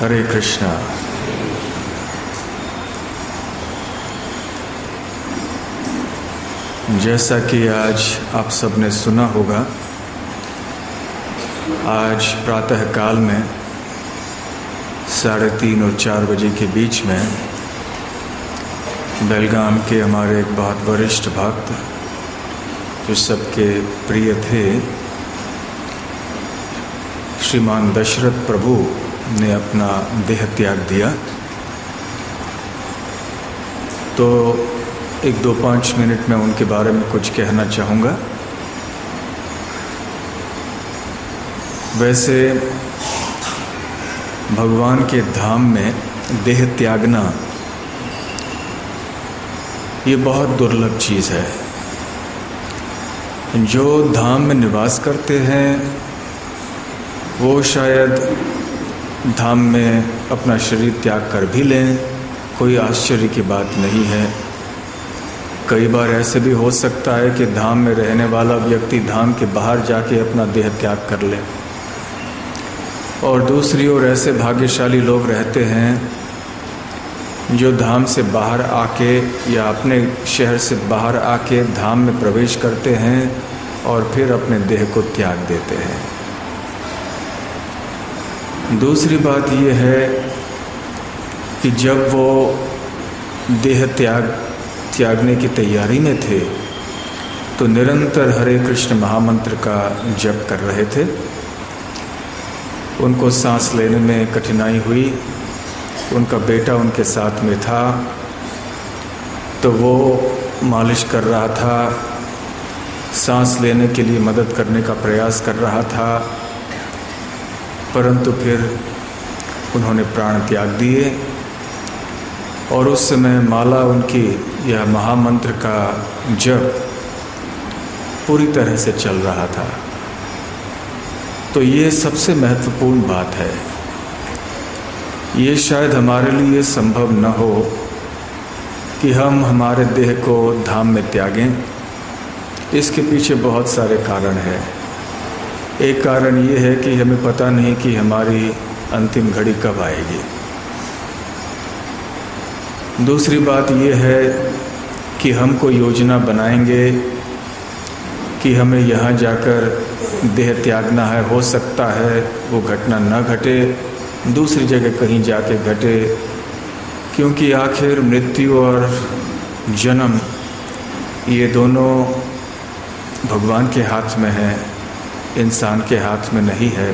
हरे कृष्णा। जैसा कि आज आप सब ने सुना होगा, आज प्रातः काल में 3:30 और 4 बजे के बीच में बेलगाम के हमारे एक बहुत वरिष्ठ भक्त जो सबके प्रिय थे, श्रीमान दशरथ प्रभु ने अपना देह त्याग दिया। तो 1-2-5 मिनट में उनके बारे में कुछ कहना चाहूँगा। वैसे भगवान के धाम में देह त्यागना ये बहुत दुर्लभ चीज़ है। जो धाम में निवास करते हैं वो शायद धाम में अपना शरीर त्याग कर भी लें, कोई आश्चर्य की बात नहीं है। कई बार ऐसे भी हो सकता है कि धाम में रहने वाला व्यक्ति धाम के बाहर जाके अपना देह त्याग कर ले, और दूसरी ओर ऐसे भाग्यशाली लोग रहते हैं जो धाम से बाहर आके या अपने शहर से बाहर आके धाम में प्रवेश करते हैं और फिर अपने देह को त्याग देते हैं। दूसरी बात यह है कि जब वो देह त्यागने की तैयारी में थे तो निरंतर हरे कृष्ण महामंत्र का जप कर रहे थे। उनको सांस लेने में कठिनाई हुई। उनका बेटा उनके साथ में था तो वो मालिश कर रहा था, सांस लेने के लिए मदद करने का प्रयास कर रहा था, परंतु फिर उन्होंने प्राण त्याग दिए। और उस समय माला उनकी यह महामंत्र का जप पूरी तरह से चल रहा था। तो ये सबसे महत्वपूर्ण बात है। ये शायद हमारे लिए संभव न हो कि हम हमारे देह को धाम में त्यागें। इसके पीछे बहुत सारे कारण हैं। एक कारण ये है कि हमें पता नहीं कि हमारी अंतिम घड़ी कब आएगी। दूसरी बात ये है कि हम कोई योजना बनाएंगे कि हमें यहाँ जाकर देह त्यागना है, हो सकता है वो घटना न घटे, दूसरी जगह कहीं जाके घटे, क्योंकि आखिर मृत्यु और जन्म ये दोनों भगवान के हाथ में है, इंसान के हाथ में नहीं है।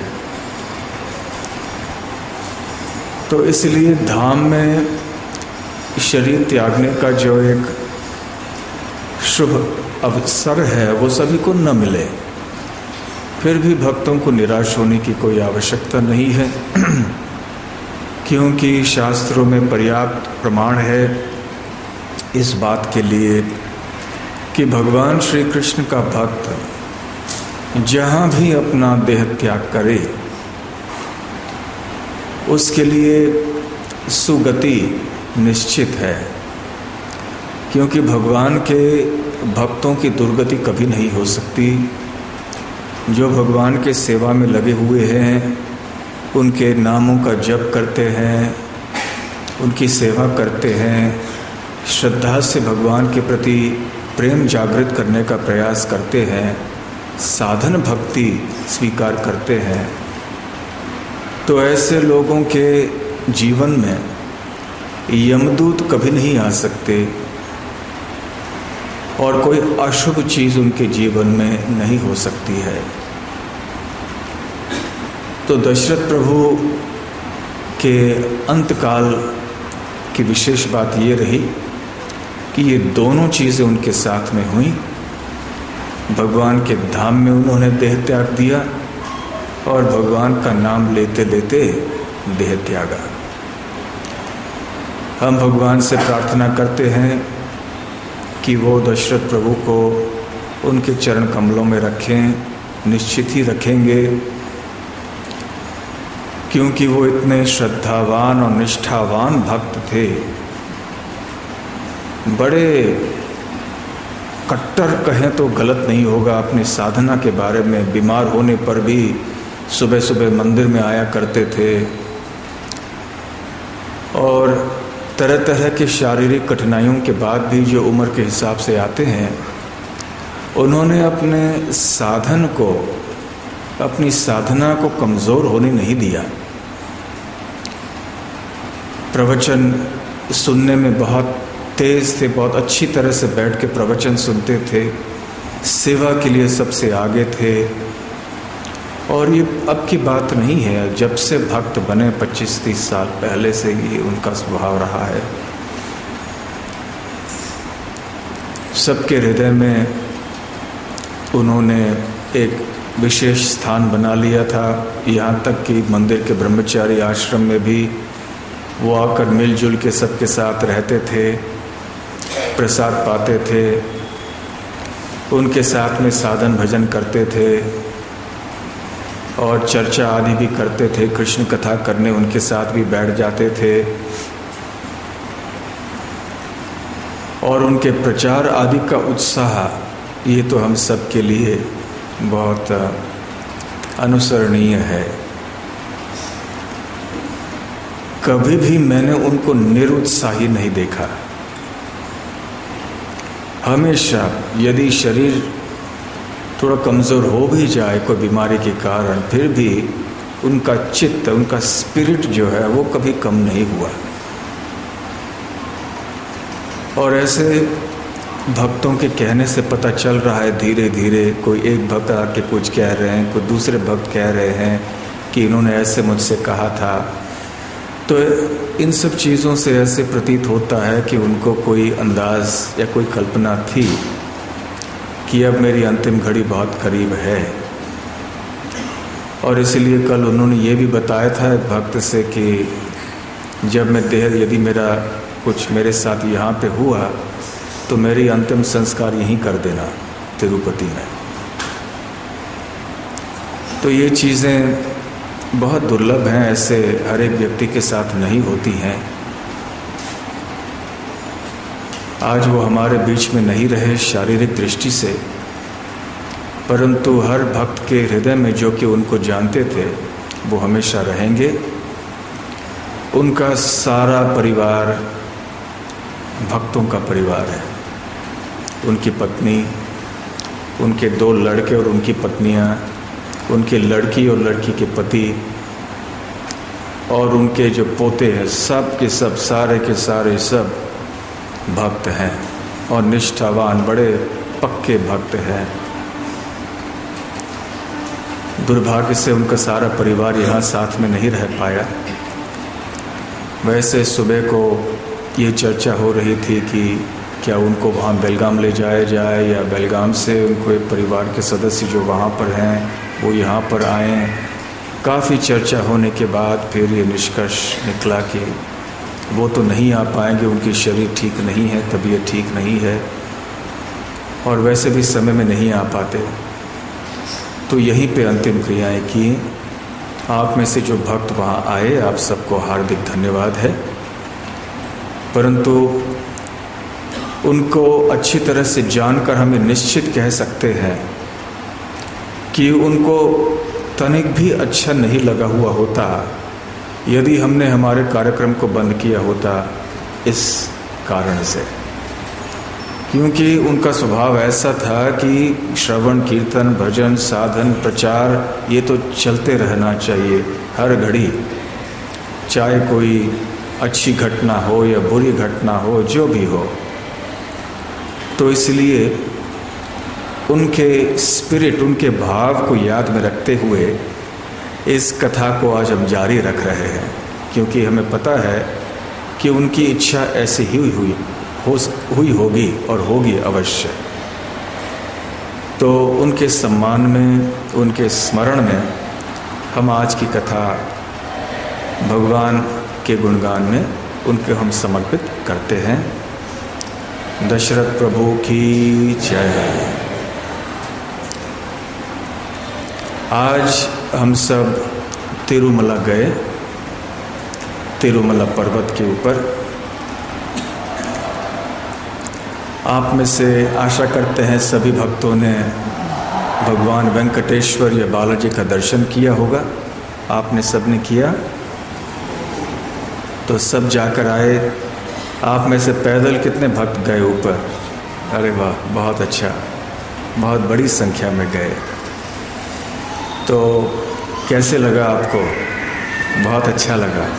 तो इसलिए धाम में शरीर त्यागने का जो एक शुभ अवसर है वो सभी को न मिले। फिर भी भक्तों को निराश होने की कोई आवश्यकता नहीं है, क्योंकि शास्त्रों में पर्याप्त प्रमाण है इस बात के लिए कि भगवान श्री कृष्ण का भक्त जहाँ भी अपना देह त्याग करे उसके लिए सुगति निश्चित है, क्योंकि भगवान के भक्तों की दुर्गति कभी नहीं हो सकती। जो भगवान के सेवा में लगे हुए हैं, उनके नामों का जप करते हैं, उनकी सेवा करते हैं, श्रद्धा से भगवान के प्रति प्रेम जागृत करने का प्रयास करते हैं, साधन भक्ति स्वीकार करते हैं, तो ऐसे लोगों के जीवन में यमदूत कभी नहीं आ सकते और कोई अशुभ चीज़ उनके जीवन में नहीं हो सकती है। तो दशरथ प्रभु के अंतकाल की विशेष बात ये रही कि ये दोनों चीज़ें उनके साथ में हुई। भगवान के धाम में उन्होंने देह त्याग दिया और भगवान का नाम लेते लेते देह त्यागा। हम भगवान से प्रार्थना करते हैं कि वो दशरथ प्रभु को उनके चरण कमलों में रखें, निश्चित ही रखेंगे, क्योंकि वो इतने श्रद्धावान और निष्ठावान भक्त थे। बड़े कट्टर कहें तो गलत नहीं होगा, अपनी साधना के बारे में बीमार होने पर भी सुबह सुबह मंदिर में आया करते थे, और तरह तरह के शारीरिक कठिनाइयों के बाद भी जो उम्र के हिसाब से आते हैं, उन्होंने अपने साधन को, अपनी साधना को कमज़ोर होने नहीं दिया। प्रवचन सुनने में बहुत तेज़ थे, बहुत अच्छी तरह से बैठ के प्रवचन सुनते थे, सेवा के लिए सबसे आगे थे। और ये अब की बात नहीं है, जब से भक्त बने 25-30 साल पहले से ही उनका स्वभाव रहा है। सबके हृदय में उन्होंने एक विशेष स्थान बना लिया था। यहाँ तक कि मंदिर के ब्रह्मचारी आश्रम में भी वो आकर मिलजुल के सबके साथ रहते थे, प्रसाद पाते थे, उनके साथ में साधन भजन करते थे और चर्चा आदि भी करते थे। कृष्ण कथा करने उनके साथ भी बैठ जाते थे और उनके प्रचार आदि का उत्साह, ये तो हम सब के लिए बहुत अनुसरणीय है। कभी भी मैंने उनको निरुत्साही नहीं देखा। हमेशा यदि शरीर थोड़ा कमज़ोर हो भी जाए कोई बीमारी के कारण, फिर भी उनका चित्त, उनका स्पिरिट जो है वो कभी कम नहीं हुआ। और ऐसे भक्तों के कहने से पता चल रहा है धीरे धीरे, कोई एक भक्त आके कुछ कह रहे हैं, कोई दूसरे भक्त कह रहे हैं कि इन्होंने ऐसे मुझसे कहा था। तो इन सब चीज़ों से ऐसे प्रतीत होता है कि उनको कोई अंदाज या कोई कल्पना थी कि अब मेरी अंतिम घड़ी बहुत करीब है। और इसलिए कल उन्होंने ये भी बताया था एक भक्त से कि जब मैं यदि मेरा कुछ मेरे साथ यहाँ पे हुआ तो मेरी अंतिम संस्कार यहीं कर देना तिरुपति में। तो ये चीज़ें बहुत दुर्लभ हैं, ऐसे हर एक व्यक्ति के साथ नहीं होती हैं। आज वो हमारे बीच में नहीं रहे शारीरिक दृष्टि से, परंतु हर भक्त के हृदय में जो कि उनको जानते थे वो हमेशा रहेंगे। उनका सारा परिवार भक्तों का परिवार है। उनकी पत्नी, उनके 2 लड़के और उनकी पत्नियां, उनकी लड़की और लड़की के पति और उनके जो पोते हैं, सब के सब, सारे के सारे सब भक्त हैं और निष्ठावान, बड़े पक्के भक्त हैं। दुर्भाग्य से उनका सारा परिवार यहाँ साथ में नहीं रह पाया। वैसे सुबह को ये चर्चा हो रही थी कि क्या उनको वहाँ बेलगाम ले जाया जाए या बेलगाम से उनको एक परिवार के सदस्य जो वहाँ पर हैं वो यहाँ पर आएँ। काफ़ी चर्चा होने के बाद फिर ये निष्कर्ष निकला कि वो तो नहीं आ पाएंगे, उनकी शरीर ठीक नहीं है, तबीयत ठीक नहीं है और वैसे भी समय में नहीं आ पाते। तो यहीं पे अंतिम क्रियाएं की। आप में से जो भक्त वहाँ आए, आप सबको हार्दिक धन्यवाद है। परंतु उनको अच्छी तरह से जानकर हमें निश्चित कह सकते हैं कि उनको तनिक भी अच्छा नहीं लगा हुआ होता यदि हमने हमारे कार्यक्रम को बंद किया होता इस कारण से, क्योंकि उनका स्वभाव ऐसा था कि श्रवण, कीर्तन, भजन, साधन, प्रचार ये तो चलते रहना चाहिए हर घड़ी, चाहे कोई अच्छी घटना हो या बुरी घटना हो, जो भी हो। तो इसलिए उनके स्पिरिट, उनके भाव को याद में रखते हुए इस कथा को आज हम जारी रख रहे हैं, क्योंकि हमें पता है कि उनकी इच्छा ऐसे ही हुई होगी और होगी अवश्य। तो उनके सम्मान में, उनके स्मरण में हम आज की कथा भगवान के गुणगान में उनको हम समर्पित करते हैं। दशरथ प्रभु की जय। आज हम सब तिरुमला गए, तिरुमला पर्वत के ऊपर। आप में से आशा करते हैं सभी भक्तों ने भगवान वेंकटेश्वर या बालाजी का दर्शन किया होगा। आपने सबने किया। तो सब जाकर आए। आप में से पैदल कितने भक्त गए ऊपर? अरे वाह, बहुत अच्छा, बहुत बड़ी संख्या में गए। तो कैसे लगा आपको? बहुत अच्छा लगा।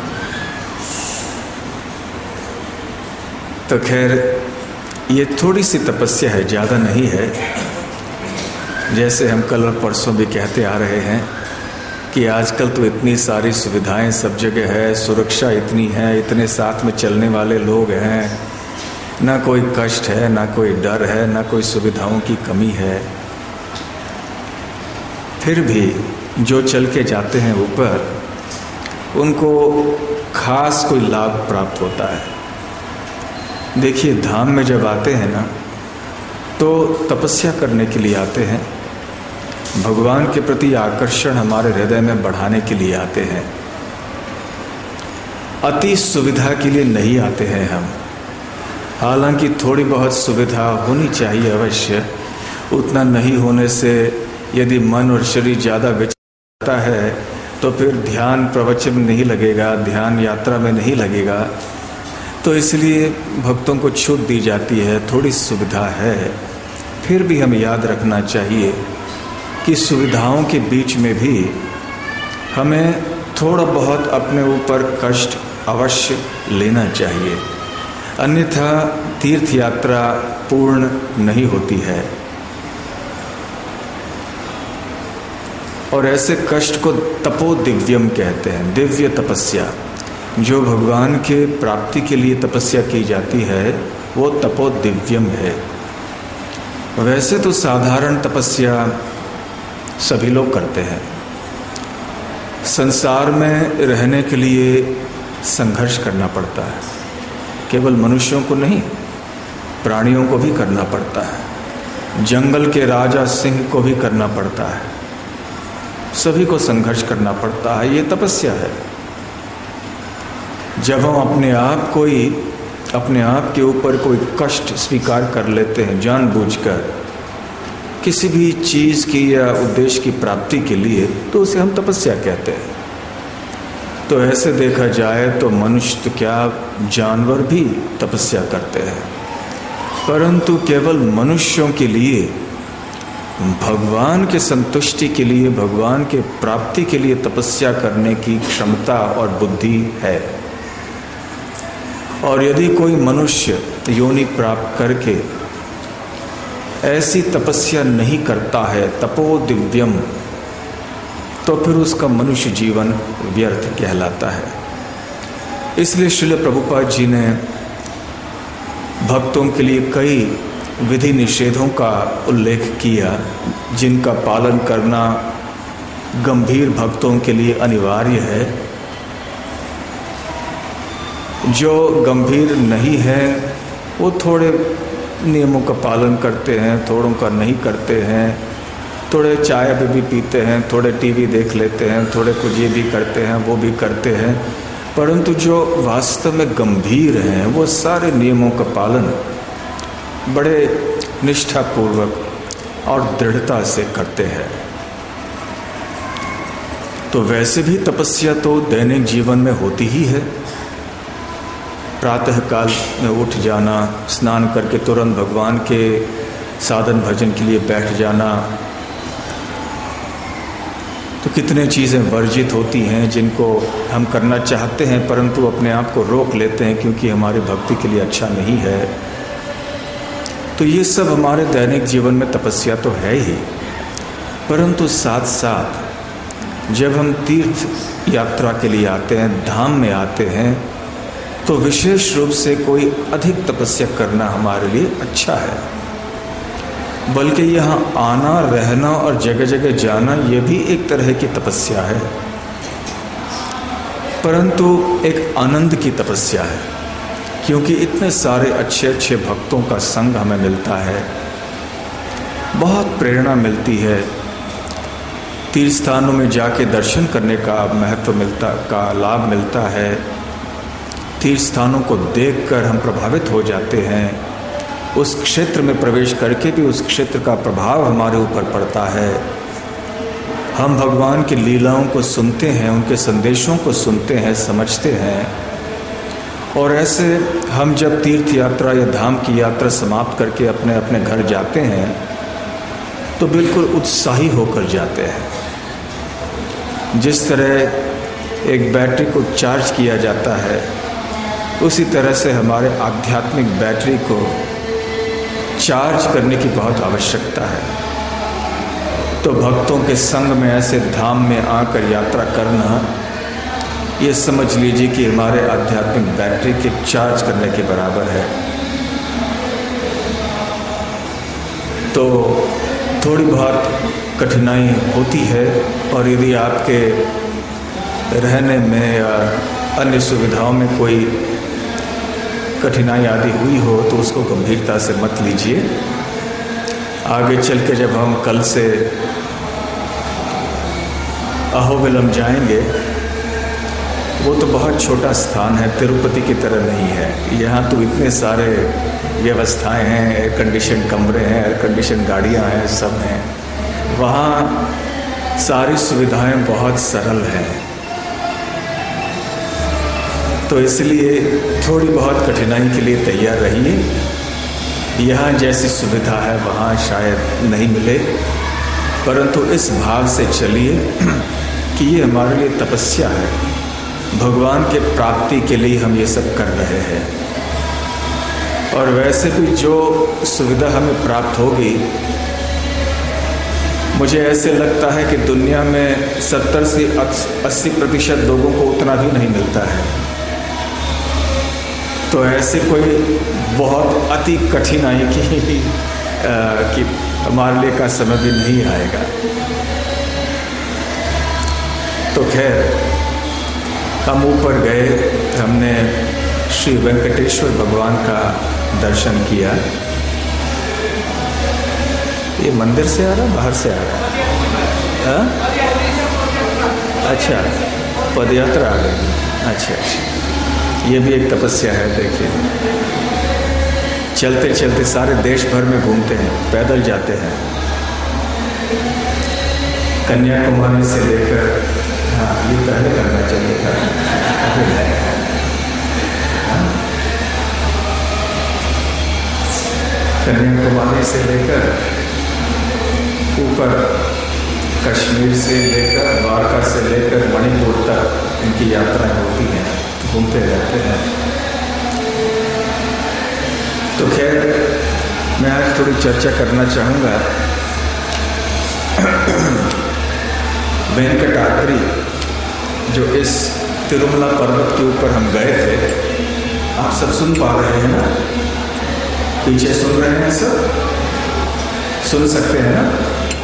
तो खैर, ये थोड़ी सी तपस्या है, ज़्यादा नहीं है। जैसे हम कल और परसों भी कहते आ रहे हैं कि आजकल तो इतनी सारी सुविधाएं सब जगह है, सुरक्षा इतनी है, इतने साथ में चलने वाले लोग हैं, ना कोई कष्ट है, ना कोई डर है, ना कोई सुविधाओं की कमी है। फिर भी जो चल के जाते हैं ऊपर, उनको खास कोई लाभ प्राप्त होता है। देखिए, धाम में जब आते हैं ना, तो तपस्या करने के लिए आते हैं, भगवान के प्रति आकर्षण हमारे हृदय में बढ़ाने के लिए आते हैं। अति सुविधा के लिए नहीं आते हैं हम। हालांकि थोड़ी बहुत सुविधा होनी चाहिए अवश्य। उतना नहीं होने से यदि मन और शरीर ज़्यादा विचलता है तो फिर ध्यान प्रवचन में नहीं लगेगा, ध्यान यात्रा में नहीं लगेगा। तो इसलिए भक्तों को छूट दी जाती है, थोड़ी सुविधा है। फिर भी हमें याद रखना चाहिए कि सुविधाओं के बीच में भी हमें थोड़ा बहुत अपने ऊपर कष्ट अवश्य लेना चाहिए, अन्यथा तीर्थ यात्रा पूर्ण नहीं होती है। और ऐसे कष्ट को तपो दिव्यम कहते हैं, दिव्य तपस्या। जो भगवान के प्राप्ति के लिए तपस्या की जाती है वो तपो दिव्यम है। वैसे तो साधारण तपस्या सभी लोग करते हैं। संसार में रहने के लिए संघर्ष करना पड़ता है, केवल मनुष्यों को नहीं, प्राणियों को भी करना पड़ता है। जंगल के राजा सिंह को भी करना पड़ता है, सभी को संघर्ष करना पड़ता है। ये तपस्या है। जब हम अपने आप के ऊपर कोई कष्ट स्वीकार कर लेते हैं जानबूझकर, किसी भी चीज़ की या उद्देश्य की प्राप्ति के लिए, तो उसे हम तपस्या कहते हैं। तो ऐसे देखा जाए तो मनुष्य तो क्या, जानवर भी तपस्या करते हैं। परंतु केवल मनुष्यों के लिए, भगवान के संतुष्टि के लिए, भगवान के प्राप्ति के लिए तपस्या करने की क्षमता और बुद्धि है। और यदि कोई मनुष्य योनि प्राप्त करके ऐसी तपस्या नहीं करता है, तपो दिव्यम, तो फिर उसका मनुष्य जीवन व्यर्थ कहलाता है। इसलिए श्रील प्रभुपाद जी ने भक्तों के लिए कई विधि निषेधों का उल्लेख किया, जिनका पालन करना गंभीर भक्तों के लिए अनिवार्य है। जो गंभीर नहीं है वो थोड़े नियमों का पालन करते हैं, थोड़ों का नहीं करते हैं, थोड़े चाय भी पीते हैं, थोड़े टीवी देख लेते हैं, थोड़े कुछ ये भी करते हैं, वो भी करते हैं। परंतु जो वास्तव में गंभीर हैं वो सारे नियमों का पालन बड़े निष्ठापूर्वक और दृढ़ता से करते हैं। तो वैसे भी तपस्या तो दैनिक जीवन में होती ही है। प्रातः काल में उठ जाना, स्नान करके तुरंत भगवान के साधन भजन के लिए बैठ जाना, तो कितने चीज़ें वर्जित होती हैं जिनको हम करना चाहते हैं परंतु अपने आप को रोक लेते हैं क्योंकि हमारी भक्ति के लिए अच्छा नहीं है। तो ये सब हमारे दैनिक जीवन में तपस्या तो है ही, परंतु साथ साथ जब हम तीर्थ यात्रा के लिए आते हैं, धाम में आते हैं, तो विशेष रूप से कोई अधिक तपस्या करना हमारे लिए अच्छा है। बल्कि यहाँ आना, रहना और जगह जगह जाना ये भी एक तरह की तपस्या है, परंतु एक आनंद की तपस्या है, क्योंकि इतने सारे अच्छे अच्छे भक्तों का संग हमें मिलता है, बहुत प्रेरणा मिलती है। तीर्थ स्थानों में जाके दर्शन करने का महत्व का लाभ मिलता है। तीर्थ स्थानों को देखकर हम प्रभावित हो जाते हैं। उस क्षेत्र में प्रवेश करके भी उस क्षेत्र का प्रभाव हमारे ऊपर पड़ता है। हम भगवान की लीलाओं को सुनते हैं, उनके संदेशों को सुनते हैं, समझते हैं, और ऐसे हम जब तीर्थ यात्रा या धाम की यात्रा समाप्त करके अपने अपने घर जाते हैं तो बिल्कुल उत्साही होकर जाते हैं। जिस तरह एक बैटरी को चार्ज किया जाता है, उसी तरह से हमारे आध्यात्मिक बैटरी को चार्ज करने की बहुत आवश्यकता है। तो भक्तों के संग में ऐसे धाम में आकर यात्रा करना, ये समझ लीजिए कि हमारे आध्यात्मिक बैटरी के चार्ज करने के बराबर है। तो थोड़ी बहुत कठिनाई होती है, और यदि आपके रहने में या अन्य सुविधाओं में कोई कठिनाई आदि हुई हो तो उसको गंभीरता से मत लीजिए। आगे चल के जब हम कल से अहोबिलम जाएंगे, वो तो बहुत छोटा स्थान है, तिरुपति की तरह नहीं है। यहाँ तो इतने सारे व्यवस्थाएं हैं, एयर कंडीशन कमरे हैं, एयर कंडीशन गाड़ियाँ हैं, सब हैं। वहाँ सारी सुविधाएं बहुत सरल हैं। तो इसलिए थोड़ी बहुत कठिनाई के लिए तैयार रहिए। यहाँ जैसी सुविधा है वहाँ शायद नहीं मिले, परंतु इस भाव से चलिए कि ये हमारे लिए तपस्या है, भगवान के प्राप्ति के लिए हम ये सब कर रहे हैं। और वैसे भी जो सुविधा हमें प्राप्त होगी, मुझे ऐसे लगता है कि दुनिया में 70 से 80% लोगों को उतना भी नहीं मिलता है। तो ऐसे कोई बहुत अति कठिनाई कि हमारे लिए का समय भी नहीं आएगा। तो खैर, हम ऊपर गए, हमने श्री वेंकटेश्वर भगवान का दर्शन किया। ये मंदिर से आ रहा, बाहर से आ रहा? अच्छा, पदयात्रा आ गई। अच्छा, ये भी एक तपस्या है। देखिए, चलते चलते सारे देश भर में घूमते हैं, पैदल जाते हैं। कन्याकुमारी से लेकर, हाँ, ये पहले करना चाहिए था। कन्याकुमारी से लेकर ऊपर, कश्मीर से लेकर, द्वारका से लेकर मणिपुर तक इनकी यात्राएं होती हैं, घूमते रहते हैं। तो खैर, मैं आज थोड़ी चर्चा करना चाहूँगा वेंकटाद्रि, जो इस तिरुमला पर्वत के ऊपर हम गए थे। आप सब सुन पा रहे हैं ना? पीछे सुन रहे हैं सब? सुन सकते हैं ना?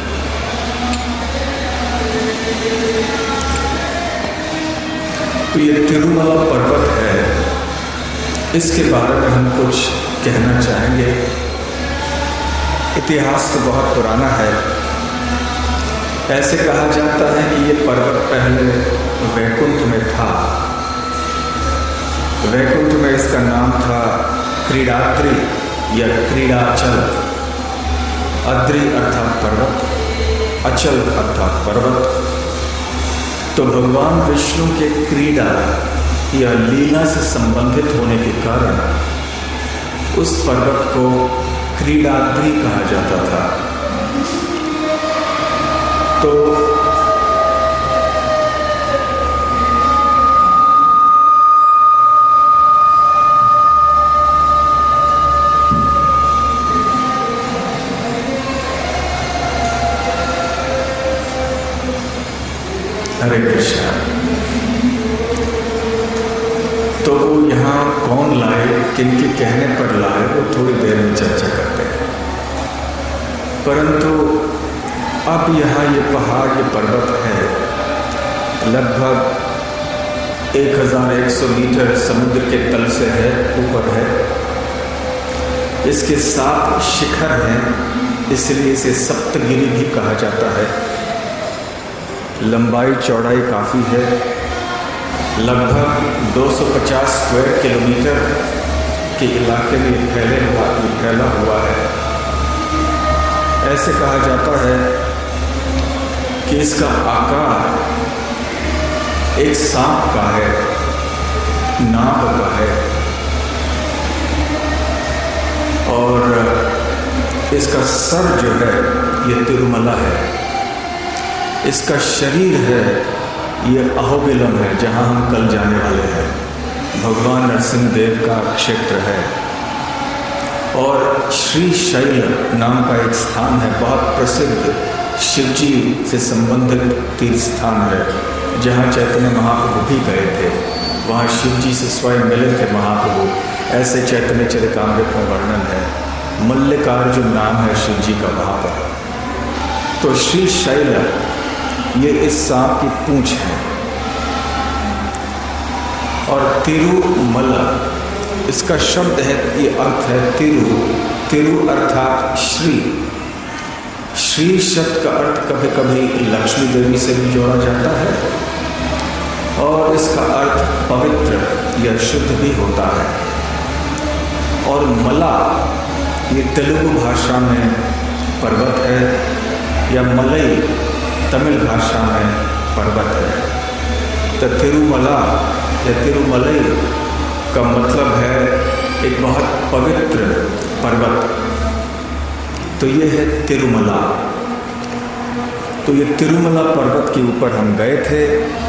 तो ये तिरुमला पर्वत है, इसके बारे में हम कुछ कहना चाहेंगे। इतिहास तो बहुत पुराना है। ऐसे कहा जाता है कि ये पर्वत पहले वैकुंठ में था। वैकुंठ में इसका नाम था क्रीडाद्रि या क्रीडाचल। अद्रि अर्थात पर्वत, अचल अर्थात पर्वत। तो भगवान विष्णु के क्रीड़ा या लीला से संबंधित होने के कारण उस पर्वत को क्रीडाद्रि कहा जाता था। तो हरे कृष्णा। तो वो यहाँ कौन लाए, किनके कहने पर लाए, वो थोड़ी देर में चर्चा करते हैं। परंतु अब यहाँ ये पहाड़, ये पर्वत है, लगभग 1100 मीटर समुद्र के तल से है, ऊपर है। इसके 7 शिखर हैं, इसलिए इसे सप्तगिरी भी कहा जाता है। लंबाई चौड़ाई काफ़ी है, लगभग 250 स्क्वायर किलोमीटर के इलाके में फैला हुआ है। ऐसे कहा जाता है कि इसका आकार एक सांप का है, नाग का है। और इसका सर जो है ये तिरुमला है, इसका शरीर है ये अहोबिलम है, जहाँ हम कल जाने वाले हैं। भगवान नरसिंह देव का क्षेत्र है। और श्री शैल नाम का एक स्थान है, बहुत प्रसिद्ध शिवजी से संबंधित तीर्थ स्थान है, जहाँ चैतन्य महाप्रभु भी गए थे। वहाँ शिवजी से स्वयं मिले थे महाप्रभु, ऐसे चैतन्य चरितामृत में वर्णन है। मल्लिकार्जुन नाम है शिवजी का वहाँ पर। तो श्री शैल ये इस सांप की पूंछ है। और तिरुमला इसका शब्द है, ये अर्थ है तिरु अर्थात श्री। श्री शब्द का अर्थ कभी कभी लक्ष्मी देवी से भी जोड़ा जाता है और इसका अर्थ पवित्र या शुद्ध भी होता है। और मला ये तेलुगु भाषा में पर्वत है, या मलई तमिल भाषा में पर्वत है। तो तिरुमला या तिरुमलई का मतलब है एक बहुत पवित्र पर्वत। तो ये है तिरुमला। तो ये तिरुमला पर्वत के ऊपर हम गए थे।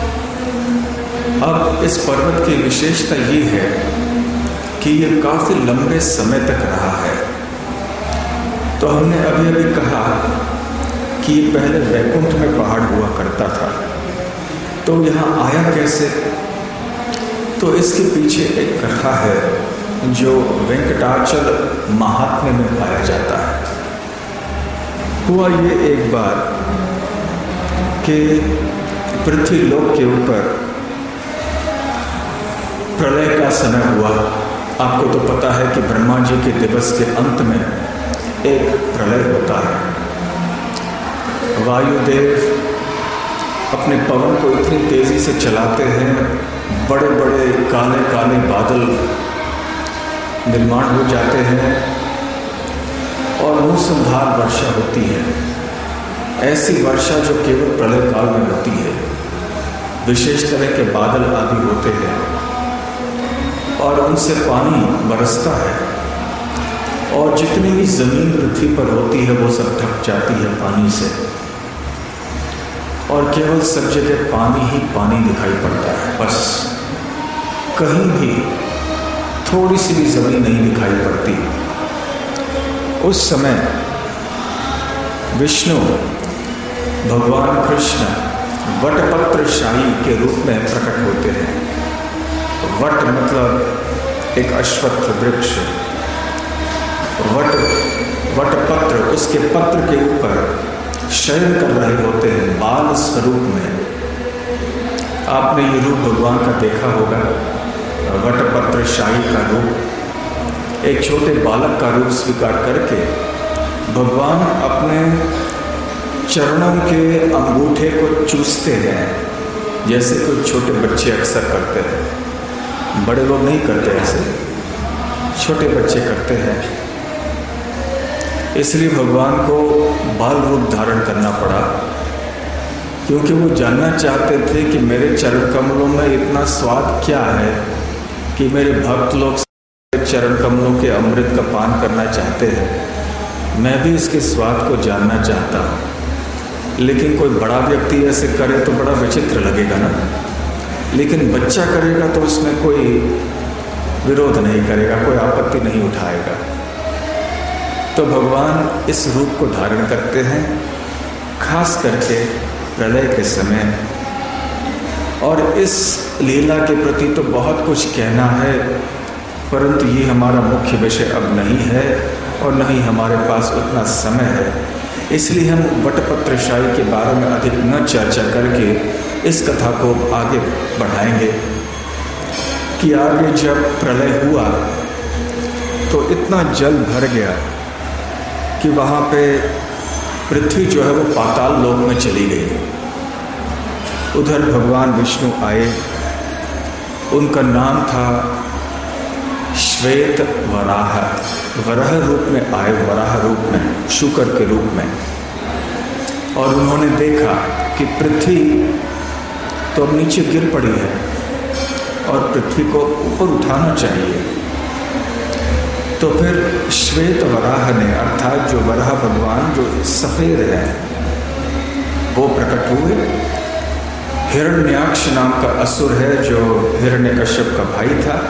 अब इस पर्वत की विशेषता ये है कि ये काफ़ी लंबे समय तक रहा है। तो हमने अभी अभी कहा कि ये पहले वैकुंठ में पहाड़ हुआ करता था। तो यहाँ आया कैसे? तो इसके पीछे एक कथा है जो वेंकटाचल महात्म्य में पाया जाता है। हुआ ये एक बार कि पृथ्वी लोक के ऊपर प्रलय का समय हुआ। आपको तो पता है कि ब्रह्मा जी के दिवस के अंत में एक प्रलय होता है। वायुदेव अपने पवन को इतनी तेजी से चलाते हैं, बड़े बड़े काले काले बादल निर्माण हो जाते हैं और मूसलाधार वर्षा होती है। ऐसी वर्षा जो केवल प्रलय काल में होती है। विशेष तरह के बादल आदि होते हैं और उनसे पानी बरसता है और जितनी भी जमीन पृथ्वी पर होती है वो सब ढक जाती है पानी से, और केवल सब जगह पानी ही पानी दिखाई पड़ता है। बस कहीं भी थोड़ी सी भी जमीन नहीं दिखाई पड़ती। उस समय विष्णु भगवान कृष्ण वटपत्र शाही के रूप में प्रकट होते हैं। वट मतलब एक अश्वत्थ वृक्ष, वटपत्र उसके पत्र के ऊपर शयन कर रहे होते हैं बाल स्वरूप में। आपने ये रूप भगवान का देखा होगा, वटपत्र शाही का रूप। एक छोटे बालक का रूप स्वीकार करके भगवान अपने चरणों के अंगूठे को चूसते हैं, जैसे कुछ छोटे बच्चे अक्सर करते हैं। बड़े लोग नहीं करते ऐसे, छोटे बच्चे करते हैं। इसलिए भगवान को बाल रूप धारण करना पड़ा, क्योंकि वो जानना चाहते थे कि मेरे चरण कमलों में इतना स्वाद क्या है कि मेरे भक्त लोग चरण कमलों के अमृत का पान करना चाहते हैं। मैं भी इसके स्वाद को जानना चाहता हूँ। लेकिन कोई बड़ा व्यक्ति ऐसे करे तो बड़ा विचित्र लगेगा ना, लेकिन बच्चा करेगा तो उसमें कोई विरोध नहीं करेगा, कोई आपत्ति नहीं उठाएगा। तो भगवान इस रूप को धारण करते हैं, खास करके प्रलय के समय। और इस लीला के प्रति तो बहुत कुछ कहना है, परंतु ये हमारा मुख्य विषय अब नहीं है और न ही हमारे पास उतना समय है। इसलिए हम वटपत्र शाही के बारे में अधिक न चर्चा करके इस कथा को आगे बढ़ाएंगे कि आगे जब प्रलय हुआ तो इतना जल भर गया कि वहाँ पे पृथ्वी जो है वो पाताल लोक में चली गई। उधर भगवान विष्णु आए, उनका नाम था श्वेत वराह। वराह रूप में आए, वराह रूप में, शुकर के रूप में। और उन्होंने देखा कि पृथ्वी तो अब नीचे गिर पड़ी है और पृथ्वी को ऊपर उठाना चाहिए। तो फिर श्वेत वराह ने, अर्थात जो वराह भगवान जो सफ़ेद है, वो प्रकट हुए। हिरण्याक्ष नाम का असुर है जो हिरण्यकश्यप का भाई था,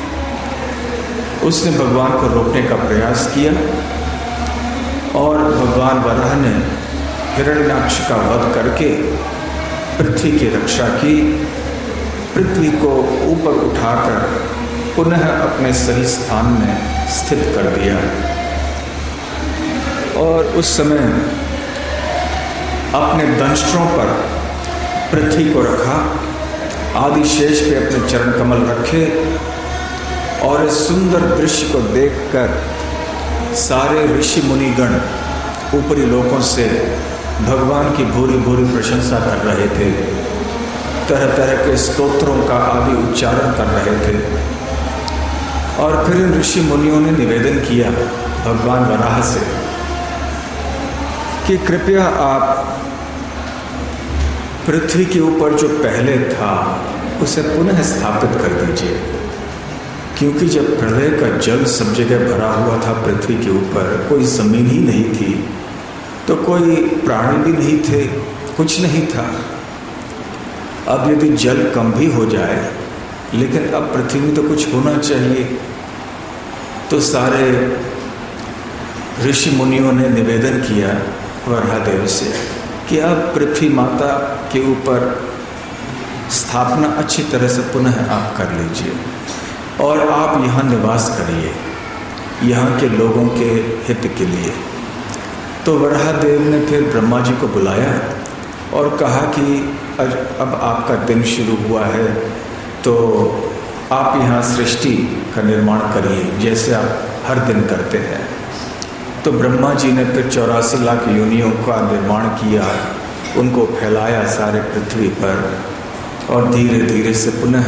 उसने भगवान को रोकने का प्रयास किया और भगवान वराह ने हिरण्याक्ष का वध करके पृथ्वी की रक्षा की, पृथ्वी को ऊपर उठाकर पुनः अपने सही स्थान में स्थित कर दिया। और उस समय अपने दंष्ट्रों पर पृथ्वी को रखा, आदिशेष पे अपने चरण कमल रखे और इस सुंदर दृश्य को देखकर सारे ऋषि मुनिगण ऊपरी लोकों से भगवान की भूरी भूरी प्रशंसा कर रहे थे, तरह तरह के स्तोत्रों का आदि उच्चारण कर रहे थे। और फिर इन ऋषि मुनियों ने निवेदन किया भगवान वराह से कि कृपया आप पृथ्वी के ऊपर जो पहले था उसे पुनः स्थापित कर दीजिए, क्योंकि जब प्रलय का जल सब जगह भरा हुआ था पृथ्वी के ऊपर, कोई ज़मीन ही नहीं थी, तो कोई प्राणी भी नहीं थे, कुछ नहीं था। अब यदि जल कम भी हो जाए, लेकिन अब पृथ्वी में तो कुछ होना चाहिए। तो सारे ऋषि मुनियों ने निवेदन किया वराहदेव से कि अब पृथ्वी माता के ऊपर स्थापना अच्छी तरह से पुनः आप कर लीजिए और आप यहाँ निवास करिए, यहाँ के लोगों के हित के लिए। तो वराहदेव ने फिर ब्रह्मा जी को बुलाया और कहा कि अब आपका दिन शुरू हुआ है, तो आप यहाँ सृष्टि का निर्माण करिए जैसे आप हर दिन करते हैं। तो ब्रह्मा जी ने फिर 84 लाख योनियों का निर्माण किया, उनको फैलाया सारे पृथ्वी पर और धीरे धीरे से पुनः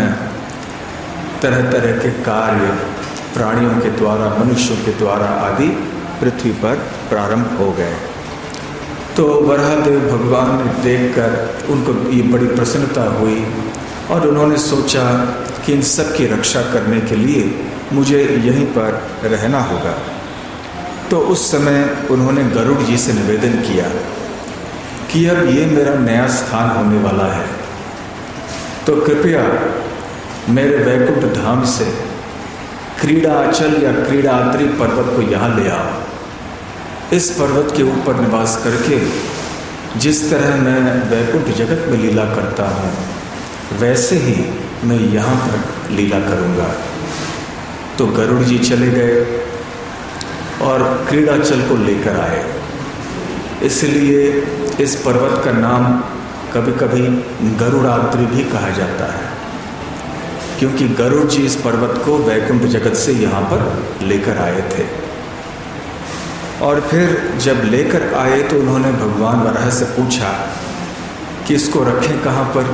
तरह तरह के कार्य प्राणियों के द्वारा, मनुष्यों के द्वारा आदि पृथ्वी पर प्रारंभ हो गए। तो वराहदेव भगवान ने देखकर उनको ये बड़ी प्रसन्नता हुई और उन्होंने सोचा कि इन सब की रक्षा करने के लिए मुझे यहीं पर रहना होगा। तो उस समय उन्होंने गरुड़ जी से निवेदन किया कि अब ये मेरा नया स्थान होने वाला है, तो कृपया मेरे वैकुंठ धाम से क्रीड़ाचल या क्रीड़ाद्रि पर्वत को यहाँ ले आओ। इस पर्वत के ऊपर निवास करके जिस तरह मैं वैकुंठ जगत में लीला करता हूँ, वैसे ही मैं यहाँ पर लीला करूँगा। तो गरुड़ जी चले गए और क्रीड़ाचल को लेकर आए। इसलिए इस पर्वत का नाम कभी कभी गरुड़ाद्रि भी कहा जाता है, क्योंकि गरुड़ जी इस पर्वत को वैकुंठ जगत से यहाँ पर लेकर आए थे। और फिर जब लेकर आए तो उन्होंने भगवान वराह से पूछा कि इसको रखें कहाँ पर।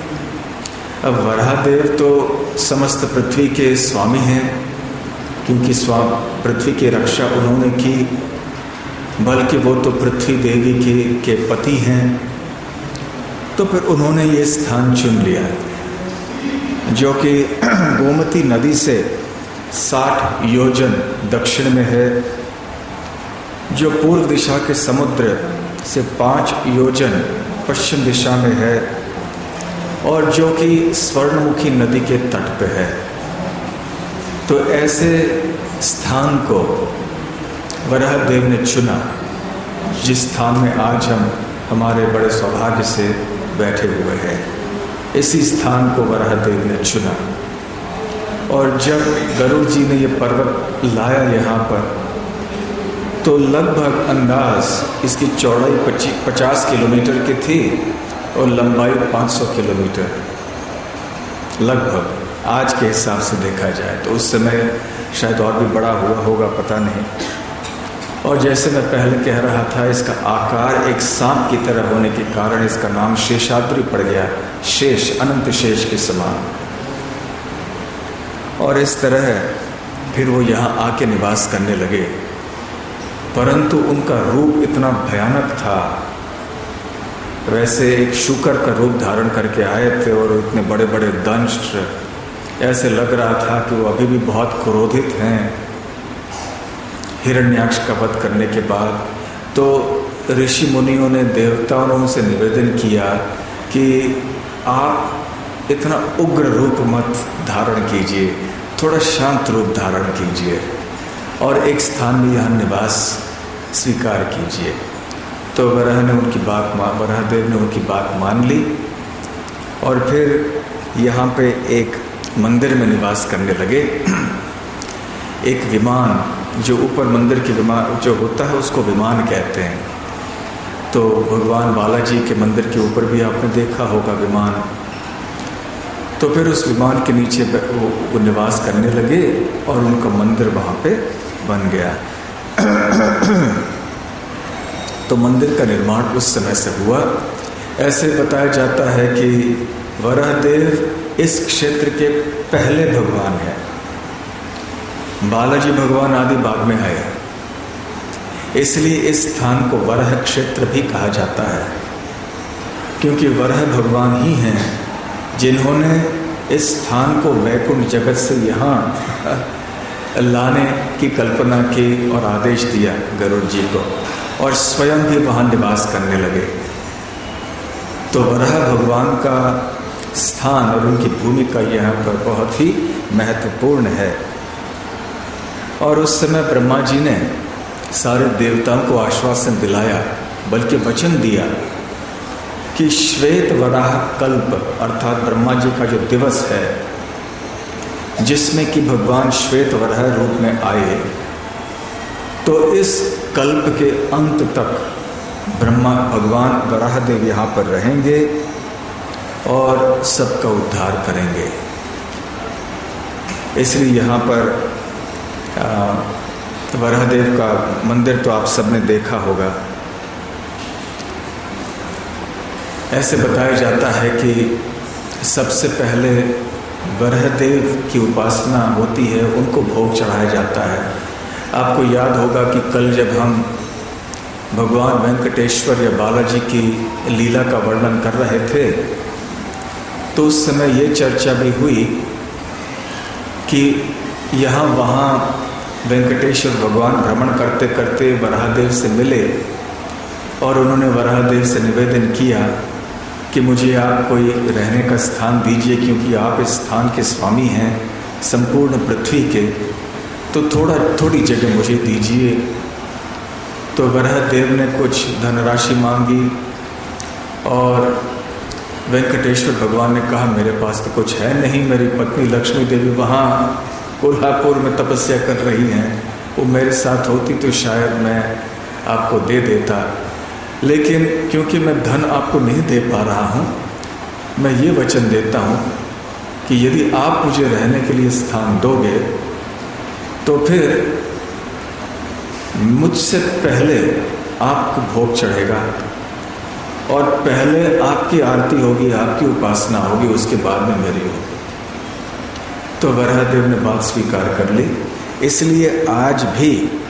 अब वराहदेव तो समस्त पृथ्वी के स्वामी हैं, क्योंकि पृथ्वी की रक्षा उन्होंने की, बल्कि वो तो पृथ्वी देवी के पति हैं। तो फिर उन्होंने ये स्थान चुन लिया जो कि गोमती नदी से 60 योजन दक्षिण में है, जो पूर्व दिशा के समुद्र से 5 योजन पश्चिम दिशा में है और जो कि स्वर्णमुखी नदी के तट पे है। तो ऐसे स्थान को वराहदेव ने चुना, जिस स्थान में आज हम हमारे बड़े सौभाग्य से बैठे हुए हैं। इसी स्थान को वराहदेव ने चुना। और जब गरुड़ जी ने ये पर्वत लाया यहाँ पर, तो लगभग अंदाज इसकी चौड़ाई 50 किलोमीटर की थी और लंबाई 500 किलोमीटर लगभग, आज के हिसाब से देखा जाए तो। उस समय शायद और भी बड़ा हुआ होगा, पता नहीं। और जैसे मैं पहले कह रहा था, इसका आकार एक सांप की तरह होने के कारण इसका नाम शेषाद्रि पड़ गया, शेष, अनंत शेष के समान। और इस तरह फिर वो यहाँ आके निवास करने लगे, परंतु उनका रूप इतना भयानक था। वैसे एक शूकर का रूप धारण करके आए थे और इतने बड़े बड़े दंष्ट्र, ऐसे लग रहा था कि वो अभी भी बहुत क्रोधित हैं हिरण्याक्ष का वध करने के बाद तो ऋषि मुनियों ने, देवताओं ने उनसे निवेदन किया कि आप इतना उग्र रूप मत धारण कीजिए, थोड़ा शांत रूप धारण कीजिए और एक स्थान में यहाँ निवास स्वीकार कीजिए। तो वराहदेव ने उनकी बात मान ली और फिर यहाँ पे एक मंदिर में निवास करने लगे। एक विमान, जो ऊपर मंदिर के विमान जो होता है उसको विमान कहते हैं। तो भगवान बालाजी के मंदिर के ऊपर भी आपने देखा होगा विमान। तो फिर उस विमान के नीचे वो निवास करने लगे और उनका मंदिर वहाँ पे बन गया। तो मंदिर का निर्माण उस समय से हुआ। ऐसे बताया जाता है कि वराहदेव इस क्षेत्र के पहले भगवान हैं। बालाजी भगवान आदि बाद में आए, इसलिए इस स्थान को वराह क्षेत्र भी कहा जाता है, क्योंकि वराह भगवान ही हैं जिन्होंने इस स्थान को वैकुंठ जगत से यहाँ लाने की कल्पना की और आदेश दिया गरुड़ जी को, और स्वयं भी वहाँ निवास करने लगे। तो वराह भगवान का स्थान और उनकी भूमिका यहाँ पर बहुत ही महत्वपूर्ण है। और उस समय ब्रह्मा जी ने सारे देवताओं को आश्वासन दिलाया, बल्कि वचन दिया कि श्वेत वराह कल्प अर्थात ब्रह्मा जी का जो दिवस है, जिसमें कि भगवान श्वेत वराह रूप में आए, तो इस कल्प के अंत तक भगवान वराहदेव यहाँ पर रहेंगे और सबका उद्धार करेंगे। इसलिए यहाँ पर वराहदेव का मंदिर तो आप सबने देखा होगा। ऐसे बताया जाता है कि सबसे पहले वराहदेव की उपासना होती है, उनको भोग चढ़ाया जाता है। आपको याद होगा कि कल जब हम भगवान वेंकटेश्वर या बालाजी की लीला का वर्णन कर रहे थे, तो उस समय ये चर्चा भी हुई कि यहाँ वहाँ वेंकटेश्वर भगवान भ्रमण करते करते वराहदेव से मिले और उन्होंने वराहदेव से निवेदन किया कि मुझे आप कोई रहने का स्थान दीजिए, क्योंकि आप इस स्थान के स्वामी हैं संपूर्ण पृथ्वी के, तो थोड़ी जगह मुझे दीजिए। तो वराहदेव ने कुछ धनराशि मांगी और वेंकटेश्वर भगवान ने कहा, मेरे पास तो कुछ है नहीं, मेरी पत्नी लक्ष्मी देवी वहाँ कोल्हापुर में तपस्या कर रही हैं, वो मेरे साथ होती तो शायद मैं आपको दे देता, लेकिन क्योंकि मैं धन आपको नहीं दे पा रहा हूँ, मैं ये वचन देता हूँ कि यदि आप मुझे रहने के लिए स्थान दोगे तो फिर मुझसे पहले आपको भोग चढ़ेगा और पहले आपकी आरती होगी, आपकी उपासना होगी, उसके बाद में मेरी होगी। तो वराहदेव ने बात स्वीकार कर ली। इसलिए आज भी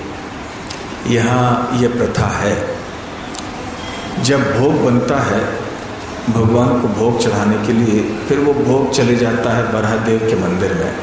यहाँ ये प्रथा है, जब भोग बनता है भगवान को भोग चढ़ाने के लिए, फिर वो भोग चले जाता है वराहदेव के मंदिर में,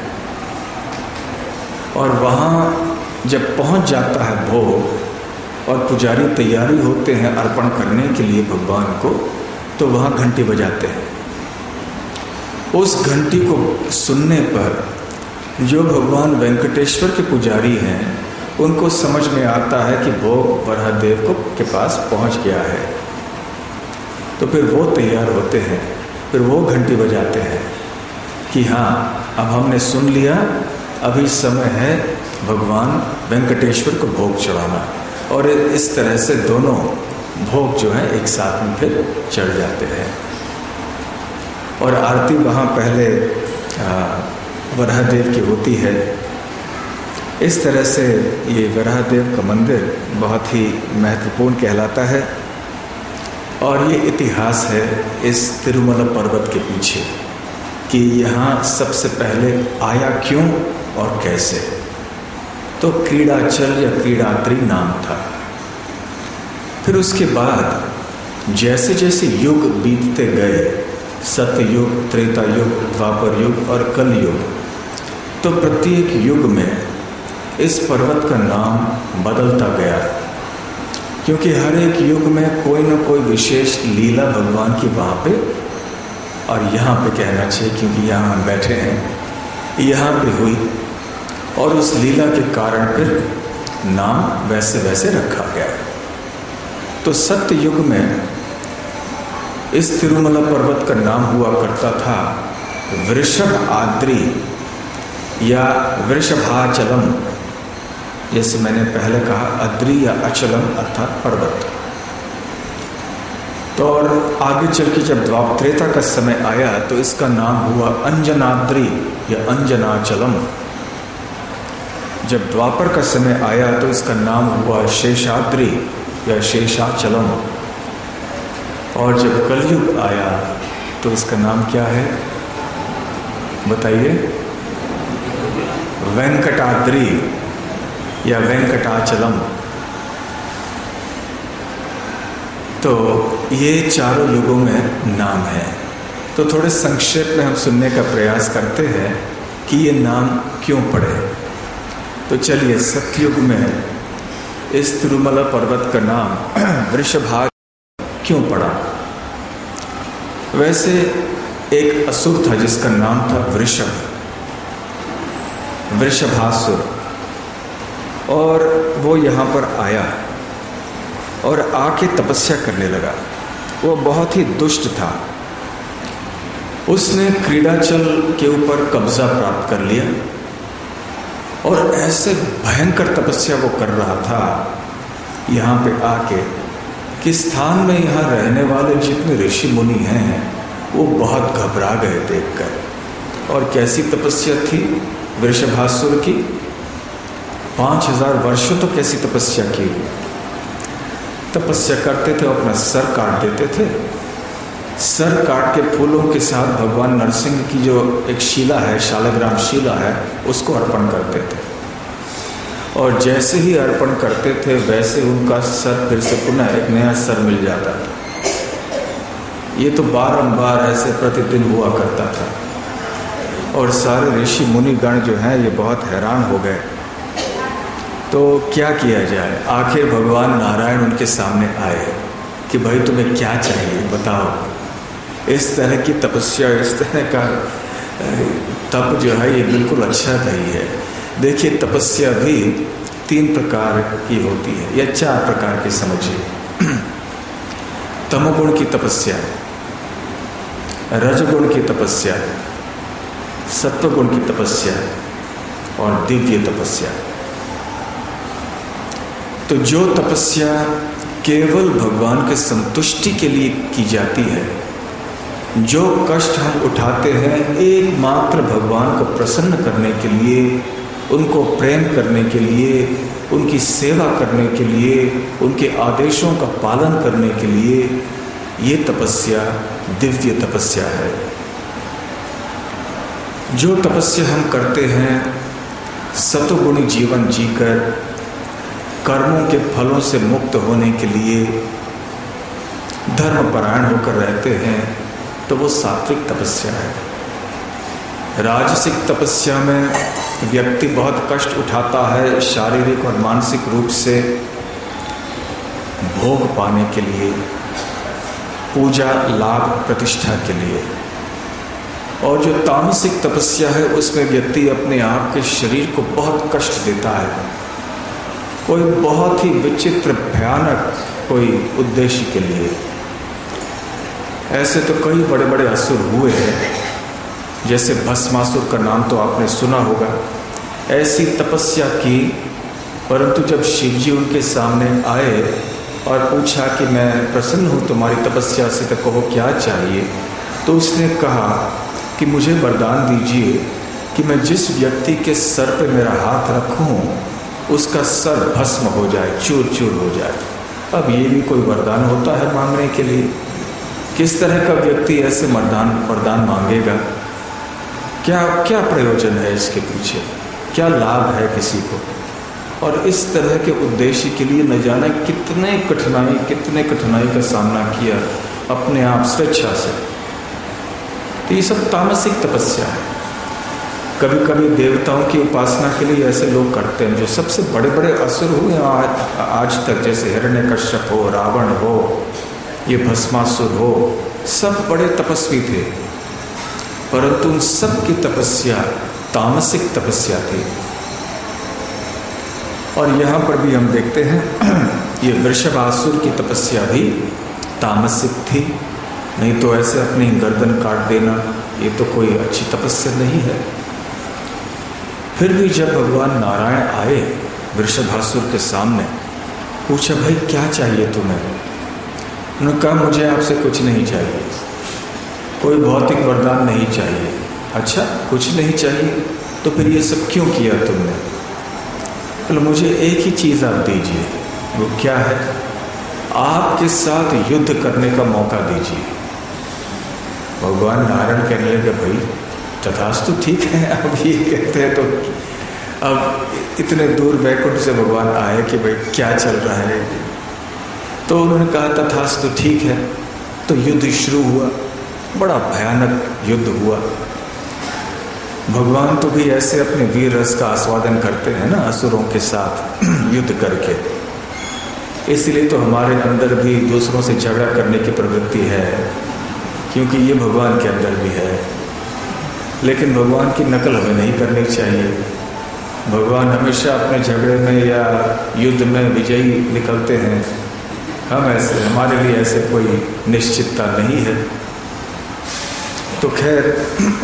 और वहाँ जब पहुँच जाता है भोग और पुजारी तैयारी होते हैं अर्पण करने के लिए भगवान को, तो वहाँ घंटी बजाते हैं। उस घंटी को सुनने पर जो भगवान वेंकटेश्वर के पुजारी हैं, उनको समझ में आता है कि भोग वराहदेव के पास पहुँच गया है। तो फिर वो तैयार होते हैं, फिर वो घंटी बजाते हैं कि हाँ, अब हमने सुन लिया, अभी समय है भगवान वेंकटेश्वर को भोग चढ़ाना। और इस तरह से दोनों भोग जो है एक साथ में फिर चढ़ जाते हैं। और आरती वहाँ पहले वराहदेव की होती है। इस तरह से ये वराहदेव का मंदिर बहुत ही महत्वपूर्ण कहलाता है। और ये इतिहास है इस तिरुमला पर्वत के पीछे कि यहाँ सबसे पहले आया क्यों और कैसे। तो क्रीड़ाचल या क्रीड़ाद्रि नाम था। फिर उसके बाद जैसे जैसे युग बीतते गए, सतयुग, त्रेता युग, द्वापर युग और कल युग, तो प्रत्येक युग में इस पर्वत का नाम बदलता गया, क्योंकि हर एक युग में कोई न कोई विशेष लीला भगवान की वहाँ पे, और यहाँ पे कहना चाहिए क्योंकि यहाँ हम बैठे हैं, यहाँ पे हुई, और उस लीला के कारण फिर नाम वैसे वैसे रखा गया। तो सत्य युग में इस तिरुमला पर्वत का नाम हुआ करता था वृषभ आद्री या वृषभाचलम। जैसे मैंने पहले कहा, अद्री या अचलम अर्थात पर्वत। तो और आगे चल के जब द्वापर त्रेता का समय आया तो इसका नाम हुआ अंजनाद्री या अंजनाचलम। जब द्वापर का समय आया तो इसका नाम हुआ शेषाद्री या शेषाचलम। और जब कलयुग आया तो इसका नाम क्या है बताइए? वेंकटाद्री या वेंकटाचलम। तो ये चारों युगों में नाम है। तो थोड़े संक्षेप में हम सुनने का प्रयास करते हैं कि ये नाम क्यों पड़े। तो चलिए, सतयुग में इस तिरुमला पर्वत का नाम वृषभाग क्यों पड़ा? वैसे एक असुर था जिसका नाम था वृषभ, वृषभासुर, और वो यहाँ पर आया और आके तपस्या करने लगा। वो बहुत ही दुष्ट था। उसने क्रीड़ाचल के ऊपर कब्जा प्राप्त कर लिया और ऐसे भयंकर तपस्या वो कर रहा था यहाँ पे आके कि स्थान में यहाँ रहने वाले जितने ऋषि मुनि हैं वो बहुत घबरा गए देखकर। और कैसी तपस्या थी वृषभासुर की? 5000 वर्षों तो कैसी तपस्या की। तपस्या करते थे, अपना सर काट देते थे। सर काट के फूलों के साथ भगवान नरसिंह की जो एक शिला है, शालग्राम शिला है, उसको अर्पण करते थे। और जैसे ही अर्पण करते थे वैसे उनका सर फिर से पुनः एक नया सर मिल जाता था। ये तो बारंबार ऐसे प्रतिदिन हुआ करता था। और सारे ऋषि मुनि गण जो हैं ये बहुत हैरान हो गए। तो क्या किया जाए? आखिर भगवान नारायण उनके सामने आए कि भाई तुम्हें क्या चाहिए बताओ। इस तरह की तपस्या, इस तरह का तप जो है ये बिल्कुल अच्छा नहीं है। देखिए, तपस्या भी 3 प्रकार की होती है या 4 प्रकार की समझिए। तमोगुण की तपस्या, रजगुण की तपस्या, सत्वगुण की तपस्या और दिव्य तपस्या। तो जो तपस्या केवल भगवान के संतुष्टि के लिए की जाती है, जो कष्ट हम उठाते हैं एकमात्र भगवान को प्रसन्न करने के लिए, उनको प्रेम करने के लिए, उनकी सेवा करने के लिए, उनके आदेशों का पालन करने के लिए, ये तपस्या दिव्य तपस्या है। जो तपस्या हम करते हैं सतोगुणी जीवन जीकर कर्मों के फलों से मुक्त होने के लिए धर्मपरायण होकर रहते हैं, तो वो सात्विक तपस्या है। राजसिक तपस्या में व्यक्ति बहुत कष्ट उठाता है शारीरिक और मानसिक रूप से भोग पाने के लिए, पूजा, लाभ, प्रतिष्ठा के लिए। और जो तामसिक तपस्या है उसमें व्यक्ति अपने आप के शरीर को बहुत कष्ट देता है, कोई बहुत ही विचित्र भयानक कोई उद्देश्य के लिए। ऐसे तो कई बड़े बड़े असुर हुए हैं, जैसे भस्मासुर का नाम तो आपने सुना होगा। ऐसी तपस्या की, परंतु जब शिवजी उनके सामने आए और पूछा कि मैं प्रसन्न हूँ तुम्हारी तपस्या से, तो कहो क्या चाहिए? तो उसने कहा कि मुझे वरदान दीजिए कि मैं जिस व्यक्ति के सर पे मेरा हाथ रखूं उसका सर भस्म हो जाए, चूर चूर हो जाए। अब ये भी कोई वरदान होता है मांगने के लिए? किस तरह का व्यक्ति ऐसे वरदान मांगेगा? क्या क्या प्रयोजन है इसके पीछे? क्या लाभ है किसी को? और इस तरह के उद्देश्य के लिए न जाने कितने कठिनाई का सामना किया अपने आप स्वेच्छा से। तो ये सब तामसिक तपस्या है। कभी कभी देवताओं की उपासना के लिए ऐसे लोग करते हैं। जो सबसे बड़े बड़े असुर हुए आज तक, जैसे हिरण्यकश्यप हो, रावण हो, ये भस्मासुर हो, सब बड़े तपस्वी थे, परंतु उन सब की तपस्या तामसिक तपस्या थी। और यहाँ पर भी हम देखते हैं ये वृषभासुर की तपस्या भी तामसिक थी। नहीं तो ऐसे अपनी गर्दन काट देना ये तो कोई अच्छी तपस्या नहीं है। फिर भी जब भगवान नारायण आए वृषभासुर के सामने, पूछा भाई क्या चाहिए तुम्हें? उन्होंने कहा मुझे आपसे कुछ नहीं चाहिए, कोई भौतिक वरदान नहीं चाहिए। अच्छा, कुछ नहीं चाहिए तो फिर ये सब क्यों किया तुमने? बोले मुझे एक ही चीज़ आप दीजिए। वो क्या है? आपके साथ युद्ध करने का मौका दीजिए। भगवान नारायण कहने लगे भाई तथास्तु, ठीक है। अब ये कहते हैं तो अब इतने दूर वैकुंठ से भगवान आए कि भाई क्या चल रहा है, तो उन्होंने कहा तथास्तु ठीक है। तो युद्ध शुरू हुआ, बड़ा भयानक युद्ध हुआ। भगवान तो भी ऐसे अपने वीर रस का आस्वादन करते हैं ना असुरों के साथ युद्ध करके, इसलिए तो हमारे अंदर भी दूसरों से झगड़ा करने की प्रवृत्ति है, क्योंकि ये भगवान के अंदर भी है। लेकिन भगवान की नकल हमें नहीं करनी चाहिए। भगवान हमेशा अपने झगड़े में या युद्ध में विजयी निकलते हैं। हम ऐसे, हमारे लिए ऐसे कोई निश्चितता नहीं है। तो खैर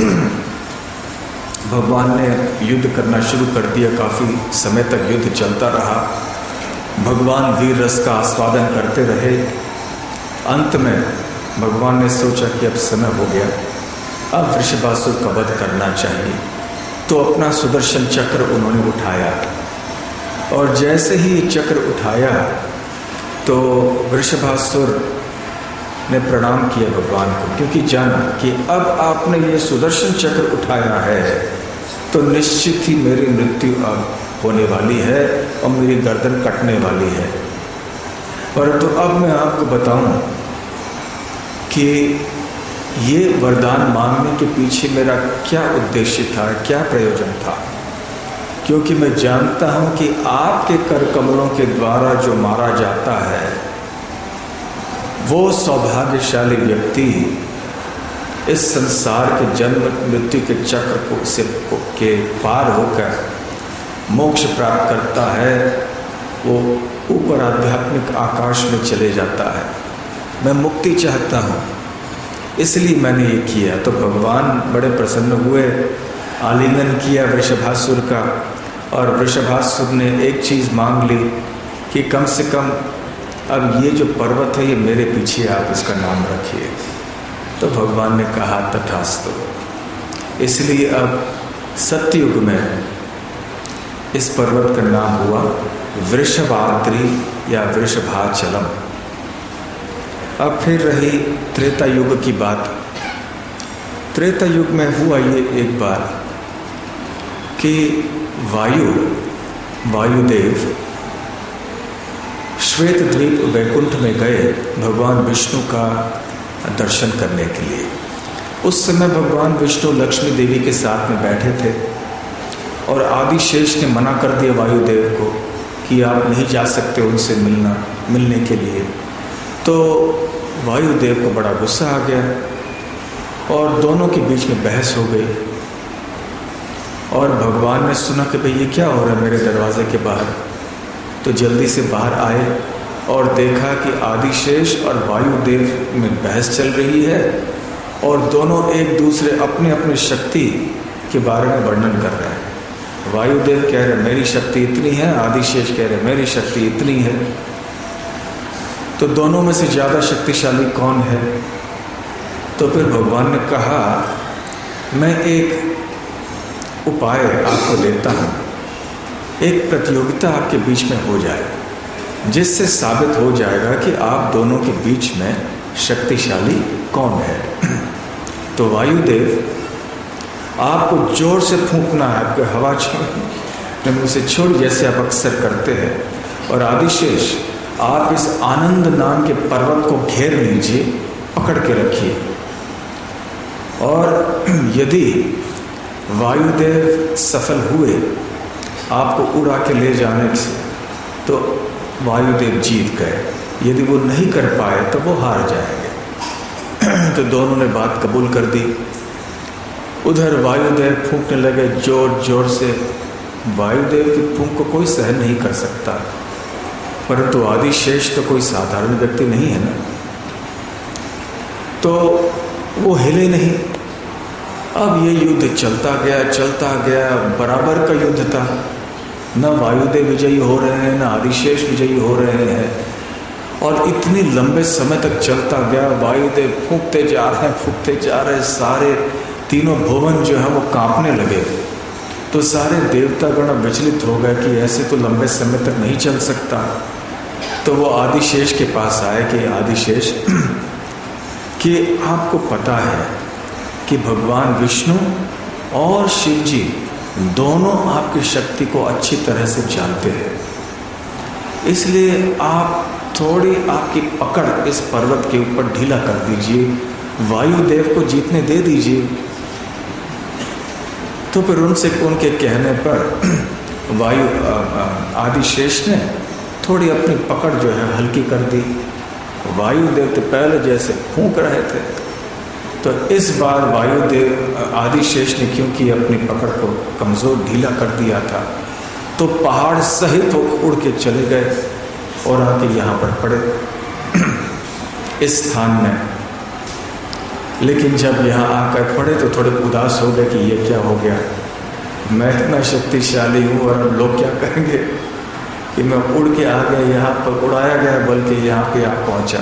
भगवान ने युद्ध करना शुरू कर दिया। काफ़ी समय तक युद्ध चलता रहा। भगवान वीर रस का आस्वादन करते रहे। अंत में भगवान ने सोचा कि अब समय हो गया, अब वृषभासुर का वध करना चाहिए। तो अपना सुदर्शन चक्र उन्होंने उठाया, और जैसे ही ये चक्र उठाया तो वृषभासुर ने प्रणाम किया भगवान को, क्योंकि जाना कि अब आपने ये सुदर्शन चक्र उठाया है तो निश्चित ही मेरी मृत्यु अब होने वाली है और मेरी गर्दन कटने वाली है। परंतु अब मैं आपको बताऊं कि ये वरदान मांगने के पीछे मेरा क्या उद्देश्य था, क्या प्रयोजन था। क्योंकि मैं जानता हूं कि आपके कर कमलों के द्वारा जो मारा जाता है वो सौभाग्यशाली व्यक्ति इस संसार के जन्म मृत्यु के चक्र के पार होकर मोक्ष प्राप्त करता है, वो ऊपर आध्यात्मिक आकाश में चले जाता है। मैं मुक्ति चाहता हूँ, इसलिए मैंने ये किया। तो भगवान बड़े प्रसन्न हुए, आलिंगन किया वृषभासुर का, और वृषभासुर ने एक चीज़ मांग ली कि कम से कम अब ये जो पर्वत है ये मेरे पीछे आप इसका नाम रखिए। तो भगवान ने कहा तथास्तु। इसलिए अब सतयुग में इस पर्वत का नाम हुआ वृषभाद्रि या वृषभाचलम। अब फिर रही त्रेता युग की बात। त्रेता युग में हुआ ये एक बार कि वायुदेव श्वेत द्वीप वैकुंठ में गए भगवान विष्णु का दर्शन करने के लिए। उस समय भगवान विष्णु लक्ष्मी देवी के साथ में बैठे थे, और आदिशेष ने मना कर दिया वायुदेव को कि आप नहीं जा सकते उनसे मिलने के लिए। तो वायुदेव को बड़ा गुस्सा आ गया और दोनों के बीच में बहस हो गई। और भगवान ने सुना कि भाई ये क्या हो रहा है मेरे दरवाजे के बाहर। तो जल्दी से बाहर आए और देखा कि आदिशेष और वायुदेव में बहस चल रही है, और दोनों एक दूसरे अपने अपने शक्ति के बारे में वर्णन कर रहे हैं। वायुदेव कह रहे मेरी शक्ति इतनी है, आदिशेष कह रहे मेरी शक्ति इतनी है। तो दोनों में से ज़्यादा शक्तिशाली कौन है? तो फिर भगवान ने कहा मैं एक उपाय आपको देता हूँ, एक प्रतियोगिता आपके बीच में हो जाए, जिससे साबित हो जाएगा कि आप दोनों के बीच में शक्तिशाली कौन है। तो वायुदेव आपको जोर से फूंकना है, आपको हवा छोड़ मुँह से छोड़ जैसे आप अक्सर करते हैं, और आदिशेष आप इस आनंद नाम के पर्वत को घेर लीजिए, पकड़ के रखिए, और यदि वायुदेव सफल हुए आपको उड़ा के ले जाने से, तो वायुदेव जीत गए। यदि वो नहीं कर पाए तो वो हार जाएंगे। तो दोनों ने बात कबूल कर दी। उधर वायुदेव फूंकने लगे जोर जोर से। वायुदेव की फूंक को कोई सहन नहीं कर सकता, परंतु आदिशेष तो कोई साधारण व्यक्ति नहीं है ना, तो वो हिले नहीं। अब ये युद्ध चलता गया, बराबर का युद्ध था। न वायुदेव विजयी हो रहे हैं, न आदिशेष विजयी हो रहे हैं, और इतने लंबे समय तक चलता गया। वायुदेव फूंकते जा रहे, सारे तीनों भुवन जो है वो कांपने लगे। तो सारे देवतागण विचलित हो गए कि ऐसे तो लंबे समय तक नहीं चल सकता। तो वो आदिशेष के पास आए कि आदिशेष, कि आपको पता है कि भगवान विष्णु और शिव जी दोनों आपकी शक्ति को अच्छी तरह से जानते हैं, इसलिए आप थोड़ी आपकी पकड़ इस पर्वत के ऊपर ढीला कर दीजिए, वायुदेव को जीतने दे दीजिए। तो फिर उनके कहने पर आदिशेष ने थोड़ी अपनी पकड़ जो है हल्की कर दी। वायुदेव तो पहले जैसे फूंक रहे थे, तो इस बार वायुदेव आदिशेष ने क्योंकि अपनी पकड़ को कमजोर ढीला कर दिया था, तो पहाड़ सहित वो उड़ के चले गए और आके यहाँ पर पड़े इस स्थान में। लेकिन जब यहाँ आकर पड़े तो थोड़े उदास हो गए कि ये क्या हो गया, मैं इतना शक्तिशाली हूँ और अब लोग क्या कहेंगे कि मैं उड़ के आ गया, यहाँ पर उड़ाया गया, बल्कि यहाँ पे आ पहुँचा।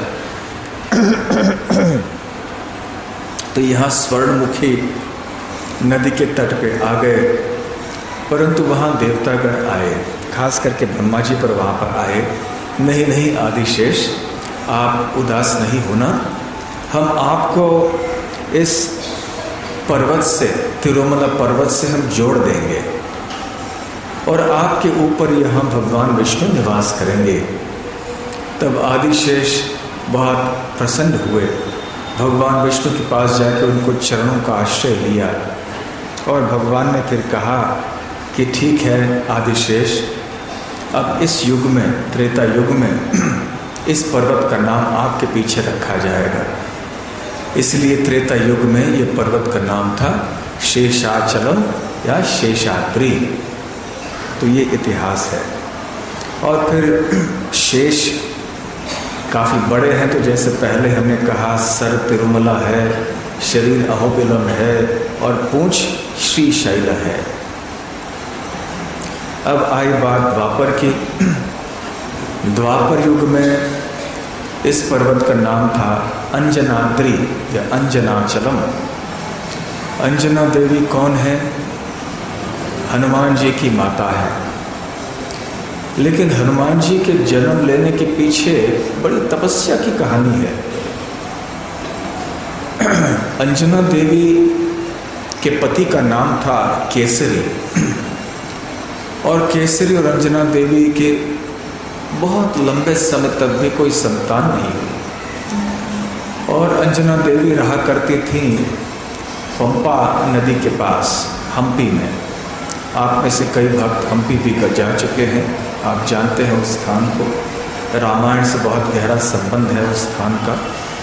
तो यहाँ स्वर्णमुखी नदी के तट पे आ गए, परंतु वहाँ देवतागण आए, खास करके ब्रह्मा जी पर वहाँ पर आए। नहीं आदिशेष, आप उदास नहीं होना, हम आपको इस पर्वत से, तिरुमला पर्वत से हम जोड़ देंगे और आपके ऊपर यहाँ भगवान विष्णु निवास करेंगे। तब आदिशेष बहुत प्रसन्न हुए, भगवान विष्णु के पास जाकर उनको चरणों का आश्रय लिया और भगवान ने फिर कहा कि ठीक है आदिशेष, अब इस युग में, त्रेता युग में इस पर्वत का नाम आपके पीछे रखा जाएगा। इसलिए त्रेता युग में ये पर्वत का नाम था शेषाचलम या शेषाद्रि। तो ये इतिहास है। और फिर शेष काफ़ी बड़े हैं, तो जैसे पहले हमने कहा सर तिरुमला है, शरीर अहोबिलम है और पूंछ श्रीशैल है। अब आई बात द्वापर की। द्वापर युग में इस पर्वत का नाम था अंजनाद्रि या अंजनाचलम। अंजना देवी कौन है? हनुमान जी की माता है। लेकिन हनुमान जी के जन्म लेने के पीछे बड़ी तपस्या की कहानी है। अंजना देवी के पति का नाम था केसरी, और केसरी और अंजना देवी के बहुत लंबे समय तक भी कोई संतान नहीं हुई। और अंजना देवी रहा करती थी पंपा नदी के पास, हम्पी में। आप में से कई भक्त हम्पी भी जा चुके हैं, आप जानते हैं उस स्थान को। रामायण से बहुत गहरा संबंध है उस स्थान का।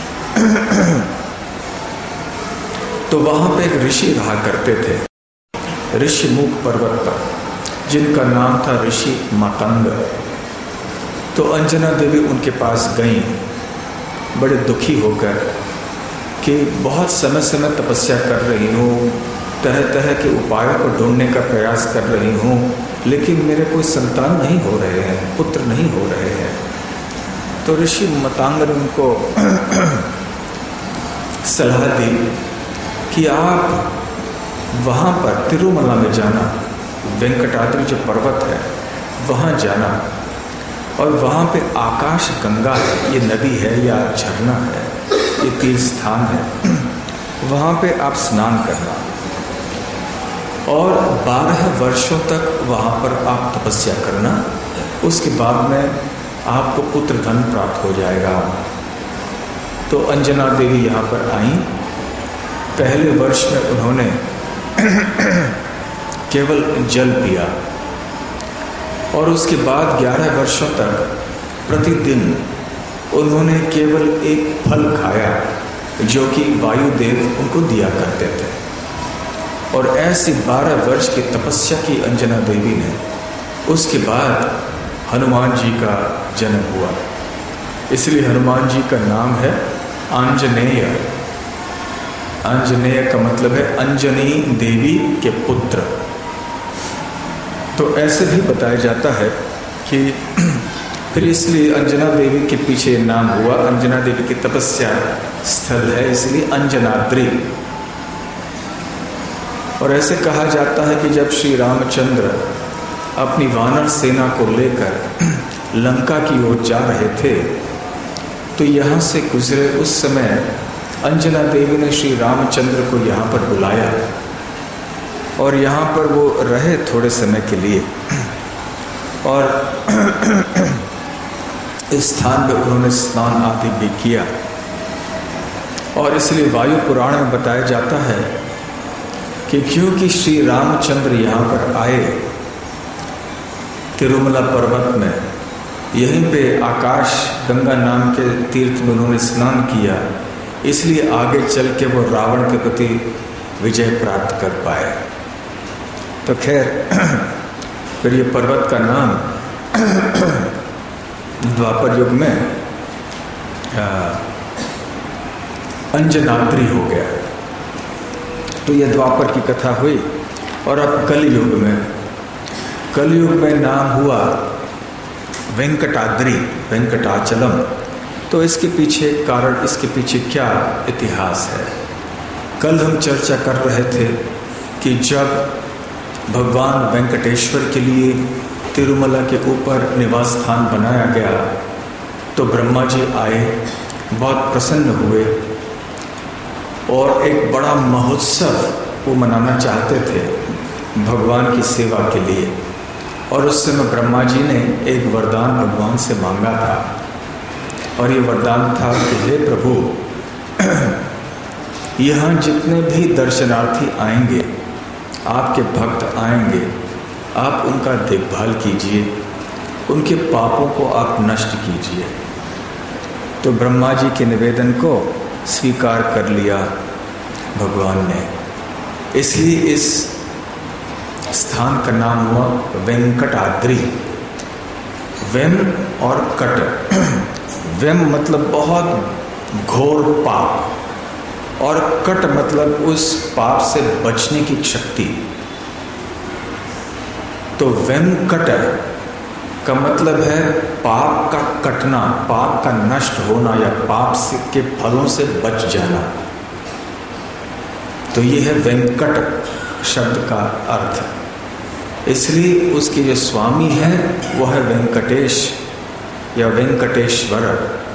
तो वहाँ पे एक ऋषि रहा करते थे, ऋषिमुख पर्वत पर, जिनका नाम था ऋषि मतंग। तो अंजना देवी उनके पास गई, बड़े दुखी होकर कि बहुत समय समय तपस्या कर रही हूँ, तरह तरह के उपायों को ढूंढने का प्रयास कर रही हूँ, लेकिन मेरे कोई संतान नहीं हो रहे हैं, पुत्र नहीं हो रहे हैं। तो ऋषि मतंग ने उनको सलाह दी कि आप वहाँ पर तिरुमला में जाना, वेंकटाद्रि जो पर्वत है वहाँ जाना, और वहाँ पे आकाश गंगा है, ये नदी है या झरना है, ये तीर्थ स्थान है, वहाँ पे आप स्नान करना और 12 वर्षों तक वहाँ पर आप तपस्या करना। उसके बाद में आपको पुत्र धन प्राप्त हो जाएगा। तो अंजना देवी यहाँ पर आई। पहले वर्ष में उन्होंने केवल जल पिया और उसके बाद 11 वर्षों तक प्रतिदिन उन्होंने केवल एक फल खाया जो कि वायुदेव उनको दिया करते थे। और ऐसी 12 वर्ष की तपस्या की अंजना देवी ने। उसके बाद हनुमान जी का जन्म हुआ, इसलिए हनुमान जी का नाम है आंजनेय। आंजनेय का मतलब है अंजनी देवी के पुत्र। तो ऐसे भी बताया जाता है कि फिर इसलिए अंजना देवी के पीछे नाम हुआ, अंजना देवी की तपस्या स्थल है इसलिए अंजनाद्री। और ऐसे कहा जाता है कि जब श्री रामचंद्र अपनी वानर सेना को लेकर लंका की ओर जा रहे थे तो यहाँ से गुजरे उस समय अंजना देवी ने श्री रामचंद्र को यहाँ पर बुलाया और यहाँ पर वो रहे थोड़े समय के लिए। और इस स्थान में उन्होंने स्नान आदि भी किया। और इसलिए वायु पुराण में बताया जाता है कि क्योंकि श्री रामचंद्र यहाँ पर आए तिरुमला पर्वत में, यहीं पे आकाश गंगा नाम के तीर्थ में उन्होंने स्नान किया, इसलिए आगे चल के वो रावण के प्रति विजय प्राप्त कर पाए। तो खैर फिर ये पर्वत का नाम द्वापर युग में अंजनाद्री हो गया। तो यह द्वापर की कथा हुई। और अब कलयुग में नाम हुआ वेंकटाद्री, वेंकटाचलम। तो इसके पीछे कारण, इसके पीछे क्या इतिहास है। कल हम चर्चा कर रहे थे कि जब भगवान वेंकटेश्वर के लिए तिरुमला के ऊपर निवास स्थान बनाया गया तो ब्रह्मा जी आए, बहुत प्रसन्न हुए और एक बड़ा महोत्सव वो मनाना चाहते थे भगवान की सेवा के लिए। और उस समय ब्रह्मा जी ने एक वरदान भगवान से मांगा था और ये वरदान था कि हे प्रभु, यहाँ जितने भी दर्शनार्थी आएंगे, आपके भक्त आएंगे, आप उनका देखभाल कीजिए, उनके पापों को आप नष्ट कीजिए। तो ब्रह्मा जी के निवेदन को स्वीकार कर लिया भगवान ने, इसलिए इस स्थान का नाम हुआ वेंकटाद्रि। वेम और कट, वेम मतलब बहुत घोर पाप और कट मतलब उस पाप से बचने की शक्ति। तो वेंकट का मतलब है पाप का कटना, पाप का नष्ट होना या पाप के फलों से बच जाना। तो ये है वेंकट शब्द का अर्थ। इसलिए उसके जो स्वामी हैं वो है वेंकटेश या वेंकटेश्वर।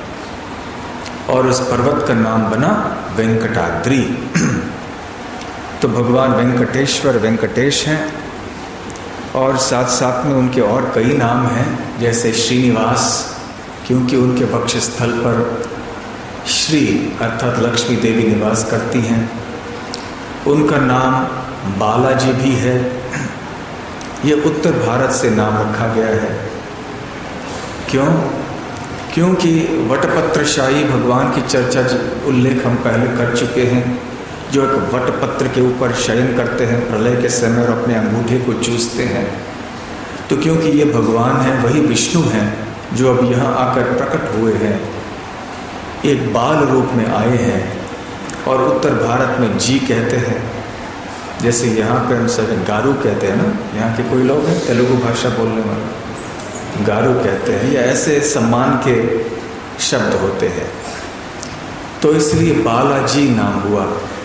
और उस पर्वत का नाम बना वेंकटाद्रि। तो भगवान वेंकटेश्वर वेंकटेश हैं और साथ साथ में उनके और कई नाम हैं, जैसे श्रीनिवास, क्योंकि उनके वक्षस्थल पर श्री अर्थात लक्ष्मी देवी निवास करती हैं। उनका नाम बालाजी भी है। ये उत्तर भारत से नाम रखा गया है। क्यों? क्योंकि वटपत्रशाही भगवान की चर्चा उल्लेख हम पहले कर चुके हैं, जो एक वटपत्र के ऊपर शयन करते हैं प्रलय के समय और अपने अंगूठे को चूसते हैं। तो क्योंकि ये भगवान हैं, वही विष्णु हैं जो अब यहाँ आकर प्रकट हुए हैं, एक बाल रूप में आए हैं। और उत्तर भारत में जी कहते हैं, जैसे यहाँ पे हम सब गारू कहते हैं ना, यहाँ के कोई लोग हैं तेलुगु भाषा बोलने वाले, गारू कहते हैं, या ऐसे सम्मान के शब्द होते हैं। तो इसलिए बालाजी नाम हुआ।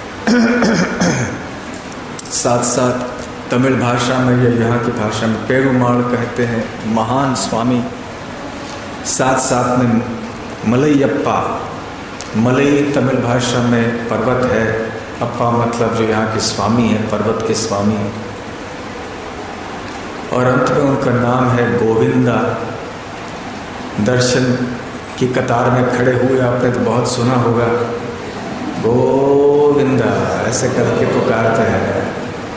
साथ साथ तमिल भाषा में या यहाँ की भाषा में पेरुमाल कहते हैं, महान स्वामी। साथ साथ में मलयप्पा, मलई तमिल भाषा में पर्वत है, अप्पा मतलब जो यहाँ के स्वामी है, पर्वत के स्वामी। और अंत में उनका नाम है गोविंदा। दर्शन की कतार में खड़े हुए आपने तो बहुत सुना होगा, गोविंदा ऐसे करके पुकारते हैं।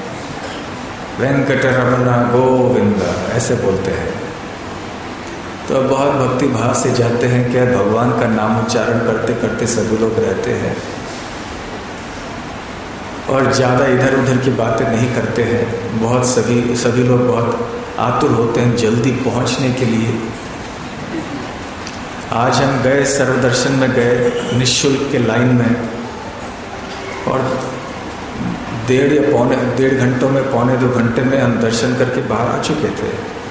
वेंकटरमण गोविंद ऐसे बोलते हैं। तो बहुत भक्ति भाव से जाते हैं। क्या भगवान का नाम उच्चारण करते करते सभी लोग रहते हैं और ज़्यादा इधर उधर की बातें नहीं करते हैं। बहुत सभी लोग बहुत आतुर होते हैं जल्दी पहुंचने के लिए। आज हम गए सर्वदर्शन में गए निःशुल्क के लाइन में और डेढ़ घंटों में 1.25 घंटे में हम दर्शन करके बाहर आ चुके थे।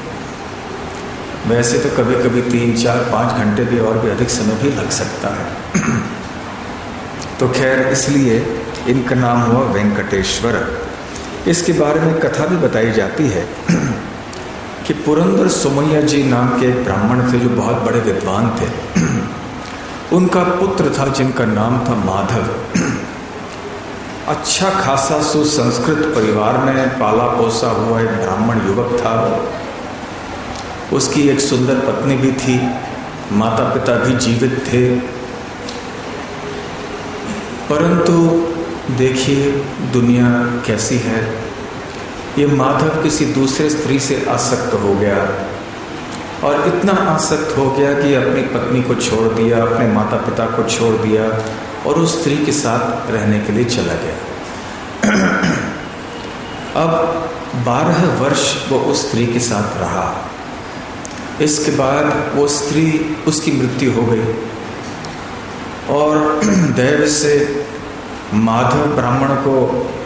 वैसे तो कभी कभी 3, 4, 5 घंटे भी और भी अधिक समय भी लग सकता है। तो खैर इसलिए इनका नाम हुआ वेंकटेश्वर। इसके बारे में कथा भी बताई जाती है कि पुरंदर सोमैया जी नाम के एक ब्राह्मण थे जो बहुत बड़े विद्वान थे। उनका पुत्र था जिनका नाम था माधव। अच्छा खासा सुसंस्कृत परिवार में पाला पोसा हुआ एक ब्राह्मण युवक था। उसकी एक सुंदर पत्नी भी थी, माता पिता भी जीवित थे। परंतु देखिए दुनिया कैसी है। ये माधव किसी दूसरे स्त्री से आसक्त हो गया और इतना आसक्त हो गया कि अपनी पत्नी को छोड़ दिया, अपने माता पिता को छोड़ दिया और उस स्त्री के साथ रहने के लिए चला गया। अब 12 वर्ष वो उस स्त्री के साथ रहा। इसके बाद वो स्त्री उसकी मृत्यु हो गई और दैव से माधव ब्राह्मण को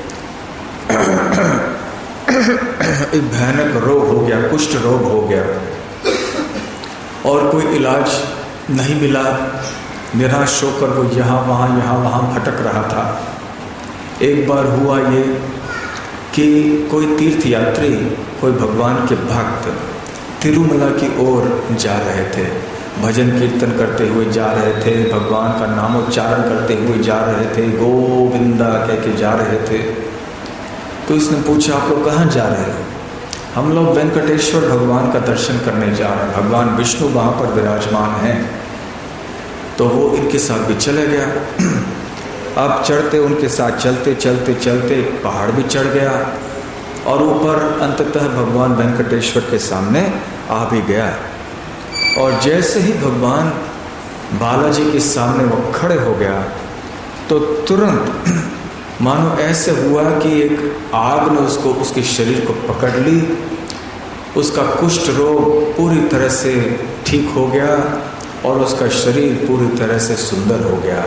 एक भयानक रोग हो गया, कुष्ठ रोग हो गया और कोई इलाज नहीं मिला। निराश होकर वो यहाँ वहाँ भटक रहा था। एक बार हुआ ये कि कोई तीर्थयात्री, कोई भगवान के भक्त तिरुमला की ओर जा रहे थे, भजन कीर्तन करते हुए जा रहे थे, भगवान का नामोच्चारण करते हुए जा रहे थे, गोविंदा कह के जा रहे थे। तो इसने पूछा आप लोग कहाँ जा रहे हो? हम लोग वेंकटेश्वर भगवान का दर्शन करने जा रहे हैं, भगवान विष्णु वहाँ पर विराजमान हैं। तो वो इनके साथ भी चले गया। अब चढ़ते उनके साथ चलते चलते चलते पहाड़ भी चढ़ गया और ऊपर अंततः भगवान वेंकटेश्वर के सामने आ भी गया। और जैसे ही भगवान बालाजी के सामने वो खड़े हो गया तो तुरंत मानो ऐसे हुआ कि एक आग ने उसके शरीर को पकड़ ली। उसका कुष्ठ रोग पूरी तरह से ठीक हो गया और उसका शरीर पूरी तरह से सुंदर हो गया।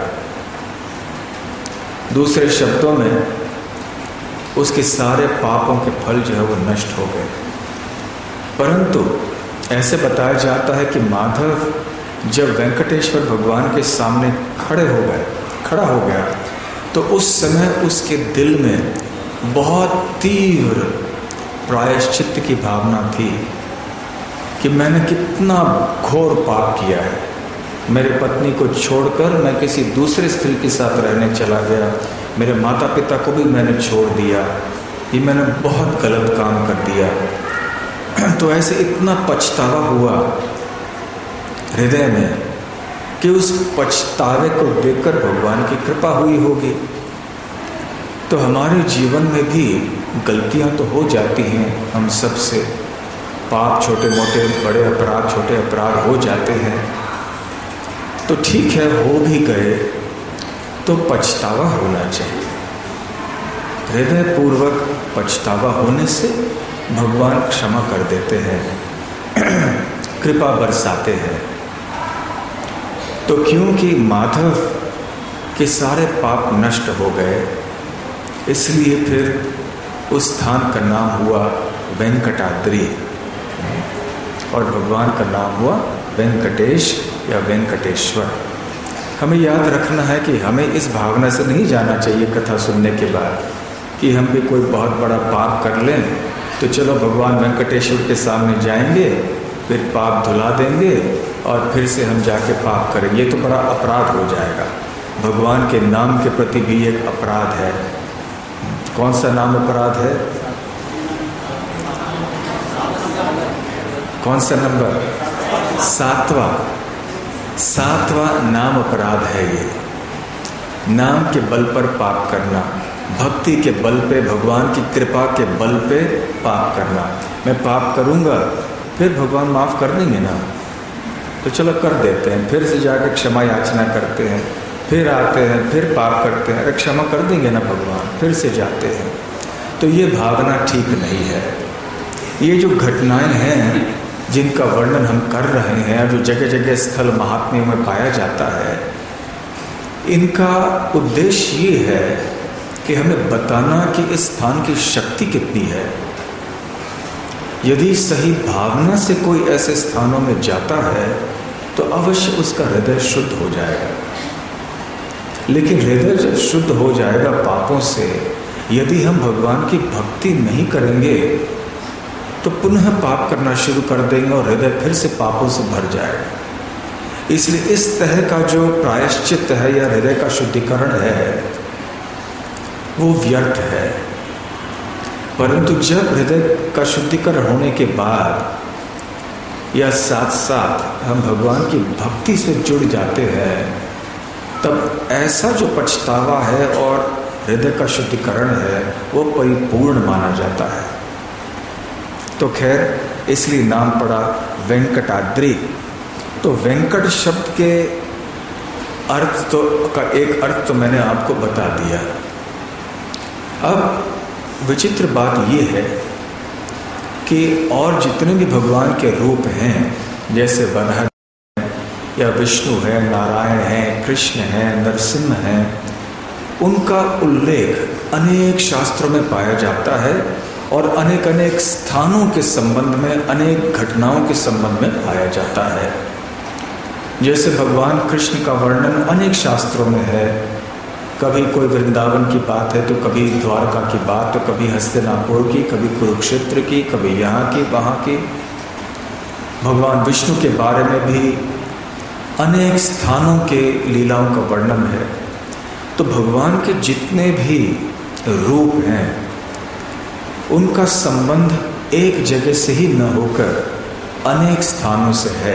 दूसरे शब्दों में उसके सारे पापों के फल जो है वो नष्ट हो गए। परंतु ऐसे बताया जाता है कि माधव जब वेंकटेश्वर भगवान के सामने खड़ा हो गया तो उस समय उसके दिल में बहुत तीव्र प्रायश्चित्त की भावना थी कि मैंने कितना घोर पाप किया है। मेरे पत्नी को छोड़कर मैं किसी दूसरे स्त्री के साथ रहने चला गया, मेरे माता पिता को भी मैंने छोड़ दिया, ये मैंने बहुत गलत काम कर दिया। तो ऐसे इतना पछतावा हुआ हृदय में कि उस पछतावे को देखकर भगवान की कृपा हुई होगी। तो हमारे जीवन में भी गलतियां तो हो जाती हैं, हम सब से पाप, छोटे मोटे बड़े अपराध, छोटे अपराध हो जाते हैं। तो ठीक है, हो भी गए तो पछतावा होना चाहिए। हृदय पूर्वक पछतावा होने से भगवान क्षमा कर देते हैं, कृपा बरसाते हैं। तो क्योंकि माधव के सारे पाप नष्ट हो गए, इसलिए फिर उस स्थान का नाम हुआ वेंकटाद्रि और भगवान का नाम हुआ वेंकटेश या वेंकटेश्वर। हमें याद रखना है कि हमें इस भावना से नहीं जाना चाहिए कथा सुनने के बाद कि हम भी कोई बहुत बड़ा पाप कर लें तो चलो भगवान वेंकटेश्वर के सामने जाएंगे, फिर पाप धुला देंगे और फिर से हम जाके पाप करेंगे। ये तो बड़ा अपराध हो जाएगा। भगवान के नाम के प्रति भी एक अपराध है। कौन सा नाम अपराध है? कौन सा नंबर? 7वां नाम अपराध है। ये नाम के बल पर पाप करना। भक्ति के बल पे, भगवान की कृपा के बल पे पाप करना। मैं पाप करूँगा फिर भगवान माफ़ कर देंगे ना, तो चलो कर देते हैं। फिर से जाकर क्षमा याचना करते हैं, फिर आते हैं, फिर पाप करते हैं, अरे क्षमा कर देंगे ना भगवान, फिर से जाते हैं। तो ये भावना ठीक नहीं है। ये जो घटनाएं हैं जिनका वर्णन हम कर रहे हैं, जो जगह जगह स्थल महात्म्यों में पाया जाता है, इनका उद्देश्य ये है कि हमें बताना कि इस स्थान की शक्ति कितनी है। यदि सही भावना से कोई ऐसे स्थानों में जाता है तो अवश्य उसका हृदय शुद्ध हो जाएगा। लेकिन हृदय जब शुद्ध हो जाएगा पापों से, यदि हम भगवान की भक्ति नहीं करेंगे तो पुनः पाप करना शुरू कर देंगे और हृदय फिर से पापों से भर जाएगा। इसलिए इस तरह का जो प्रायश्चित है या हृदय का शुद्धिकरण है वो व्यर्थ है। परंतु जब हृदय का शुद्धिकरण होने के बाद या साथ साथ हम भगवान की भक्ति से जुड़ जाते हैं, तब ऐसा जो पछतावा है और हृदय का शुद्धिकरण है वो परिपूर्ण माना जाता है। तो खैर इसलिए नाम पड़ा वेंकटाद्रि। तो वेंकट शब्द के अर्थ तो का एक अर्थ तो मैंने आपको बता दिया। अब विचित्र बात यह है कि और जितने भी भगवान के रूप हैं, जैसे वराह या विष्णु है, नारायण है, कृष्ण है, नरसिंह है, उनका उल्लेख अनेक शास्त्रों में पाया जाता है और अनेक अनेक स्थानों के संबंध में, अनेक घटनाओं के संबंध में पाया जाता है। जैसे भगवान कृष्ण का वर्णन अनेक शास्त्रों में है। कभी कोई वृंदावन की बात है तो कभी द्वारका की बात, तो कभी हस्तिनापुर की, कभी कुरुक्षेत्र की, कभी यहाँ की, वहाँ की। भगवान विष्णु के बारे में भी अनेक स्थानों के लीलाओं का वर्णन है। तो भगवान के जितने भी रूप हैं उनका संबंध एक जगह से ही न होकर अनेक स्थानों से है।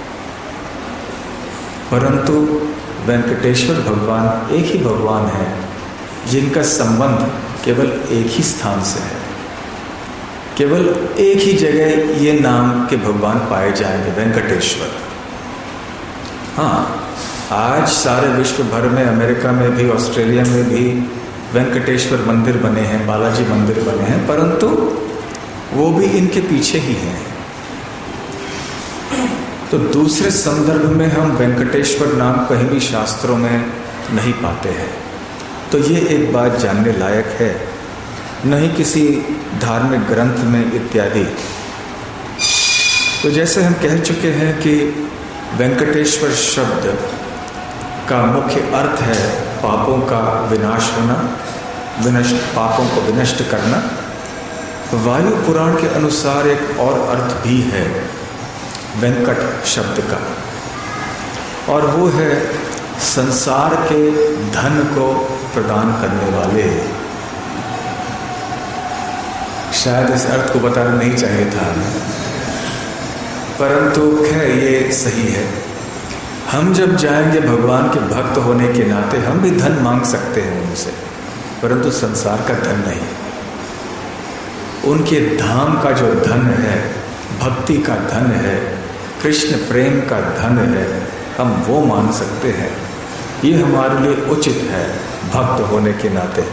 परंतु वेंकटेश्वर भगवान एक ही भगवान है जिनका संबंध केवल एक ही स्थान से है। केवल एक ही जगह ये नाम के भगवान पाए जाएंगे, वेंकटेश्वर। हाँ, आज सारे विश्व भर में, अमेरिका में भी, ऑस्ट्रेलिया में भी वेंकटेश्वर मंदिर बने हैं, बालाजी मंदिर बने हैं, परंतु वो भी इनके पीछे ही हैं। तो दूसरे संदर्भ में हम वेंकटेश्वर नाम कहीं भी शास्त्रों में नहीं पाते हैं। तो ये एक बात जानने लायक है, नहीं किसी धार्मिक ग्रंथ में इत्यादि। तो जैसे हम कह चुके हैं कि वेंकटेश्वर शब्द का मुख्य अर्थ है पापों का विनाश होना, पापों को विनष्ट करना। वायु पुराण के अनुसार एक और अर्थ भी है वेंकट शब्द का, और वो है संसार के धन को प्रदान करने वाले। शायद इस अर्थ को बताना नहीं चाहिए था, परंतु खैर ये सही है। हम जब जाएंगे भगवान के भक्त होने के नाते हम भी धन मांग सकते हैं उनसे, परंतु संसार का धन नहीं। उनके धाम का जो धन है, भक्ति का धन है, कृष्ण प्रेम का धन है, हम वो मान सकते हैं। ये हमारे लिए उचित है भक्त होने के नाते।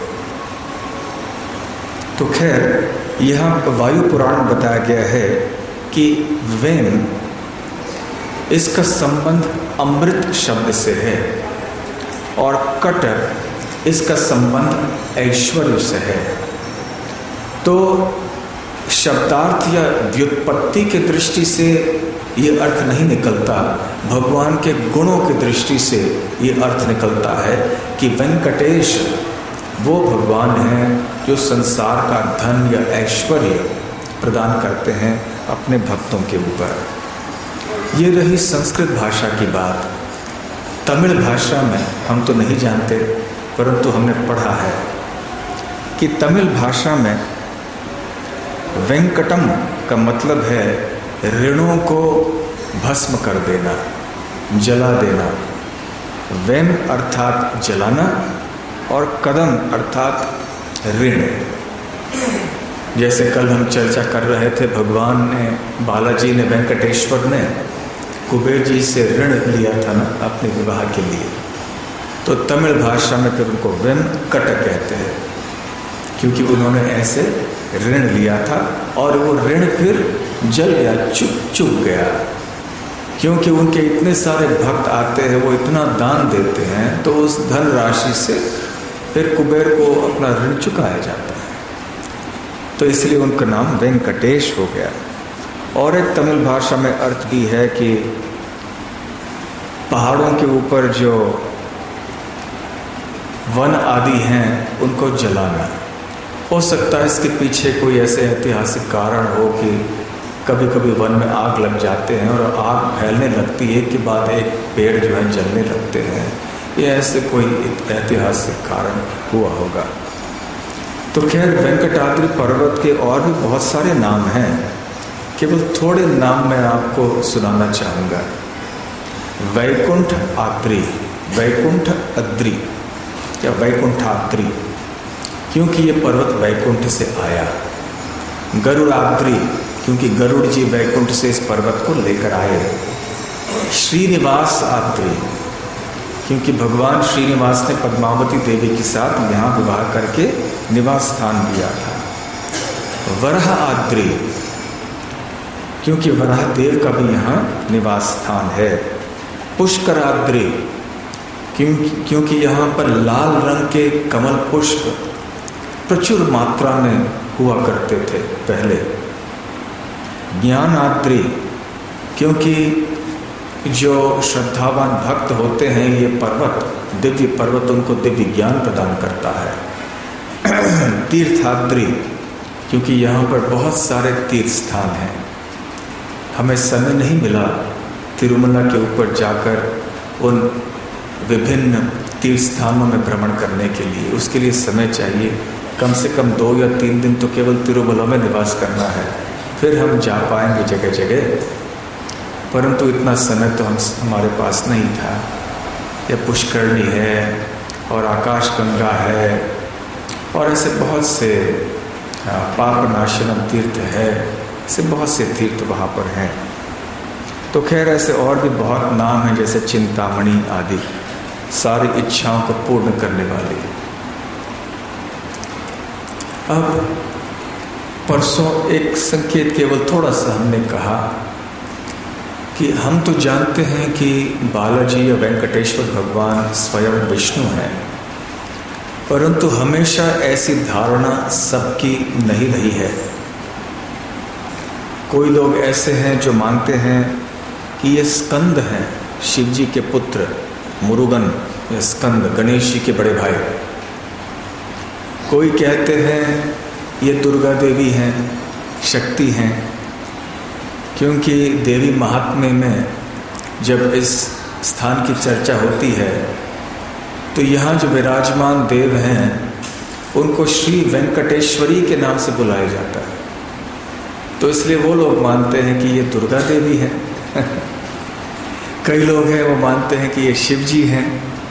तो खैर यहाँ वायु पुराण बताया गया है कि वेन, इसका संबंध अमृत शब्द से है, और कटर, इसका संबंध ऐश्वर्य से है। तो शब्दार्थ या व्युत्पत्ति की दृष्टि से ये अर्थ नहीं निकलता, भगवान के गुणों की दृष्टि से ये अर्थ निकलता है कि वेंकटेश वो भगवान हैं जो संसार का धन या ऐश्वर्य प्रदान करते हैं अपने भक्तों के ऊपर। ये रही संस्कृत भाषा की बात। तमिल भाषा में हम तो नहीं जानते, परंतु हमने पढ़ा है कि तमिल भाषा में वेंकटम का मतलब है ऋणों को भस्म कर देना, जला देना। वेम अर्थात जलाना, और कदम अर्थात ऋण। जैसे कल हम चर्चा कर रहे थे, भगवान ने, बालाजी ने, वेंकटेश्वर ने कुबेर जी से ऋण लिया था ना अपने विवाह के लिए, तो तमिल भाषा में फिर उनको वेंकट कहते हैं, क्योंकि उन्होंने ऐसे ऋण लिया था और वो ऋण फिर जल गया, चुक गया, क्योंकि उनके इतने सारे भक्त आते हैं, वो इतना दान देते हैं, तो उस धन राशि से फिर कुबेर को अपना ऋण चुकाया जाता है, तो इसलिए उनका नाम वेंकटेश हो गया। और एक तमिल भाषा में अर्थ भी है कि पहाड़ों के ऊपर जो वन आदि हैं उनको जलाना। हो सकता है इसके पीछे कोई ऐसे ऐतिहासिक कारण हो कि कभी कभी वन में आग लग जाते हैं और आग फैलने लगती है, एक के बाद एक पेड़ जो है जलने लगते हैं, ये ऐसे कोई ऐतिहासिक कारण हुआ होगा। तो खैर, वेंकटाद्रि पर्वत के और भी बहुत सारे नाम हैं, केवल थोड़े नाम मैं आपको सुनाना चाहूँगा। वैकुंठ आद्रि, वैकुंठ अद्रि या वैकुंठाद्रि, क्योंकि ये पर्वत वैकुंठ से आया। गरुड़ाद्रि, क्योंकि गरुड़ जी वैकुंठ से इस पर्वत को लेकर आए। श्रीनिवास आद्रि, क्योंकि भगवान श्रीनिवास ने पद्मावती देवी के साथ यहाँ विवाह करके निवास स्थान दिया था। वराह आद्रि, क्योंकि वराह देव का भी यहाँ निवास स्थान है। पुष्कराद्रि, क्योंकि यहाँ पर लाल रंग के कमल पुष्प प्रचुर मात्रा में हुआ करते थे पहले। ज्ञानाद्रि, क्योंकि जो श्रद्धावान भक्त होते हैं, ये पर्वत, दिव्य पर्वत, उनको दिव्य ज्ञान प्रदान करता है। तीर्थाद्रि, क्योंकि यहाँ पर बहुत सारे तीर्थ स्थान हैं। हमें समय नहीं मिला तिरुमला के ऊपर जाकर उन विभिन्न तीर्थ स्थानों में भ्रमण करने के लिए, उसके लिए समय चाहिए, कम से कम 2 या 3 दिन तो केवल तिरुमला में निवास करना है, फिर हम जा पाएंगे जगह जगह, परंतु इतना समय तो हमारे पास नहीं था। यह पुष्करणी है और आकाश गंगा है और ऐसे बहुत से पापनाशनम तीर्थ है, ऐसे बहुत से तीर्थ वहाँ पर हैं। तो खैर, ऐसे और भी बहुत नाम हैं, जैसे चिंतामणि आदि, सारी इच्छाओं को पूर्ण करने वाले। अब परसों एक संकेत केवल थोड़ा सा हमने कहा कि हम तो जानते हैं कि बालाजी या वेंकटेश्वर भगवान स्वयं विष्णु हैं, परंतु हमेशा ऐसी धारणा सबकी नहीं रही है। कोई लोग ऐसे हैं जो मानते हैं कि ये स्कंद हैं, शिव जी के पुत्र मुरुगन या स्कंद, गणेश जी के बड़े भाई। कोई कहते हैं ये दुर्गा देवी हैं, शक्ति हैं, क्योंकि देवी महात्म्य में जब इस स्थान की चर्चा होती है तो यहाँ जो विराजमान देव हैं उनको श्री वेंकटेश्वरी के नाम से बुलाया जाता है, तो इसलिए वो लोग मानते हैं कि ये दुर्गा देवी है। कई लोग हैं वो मानते हैं कि ये शिव जी हैं।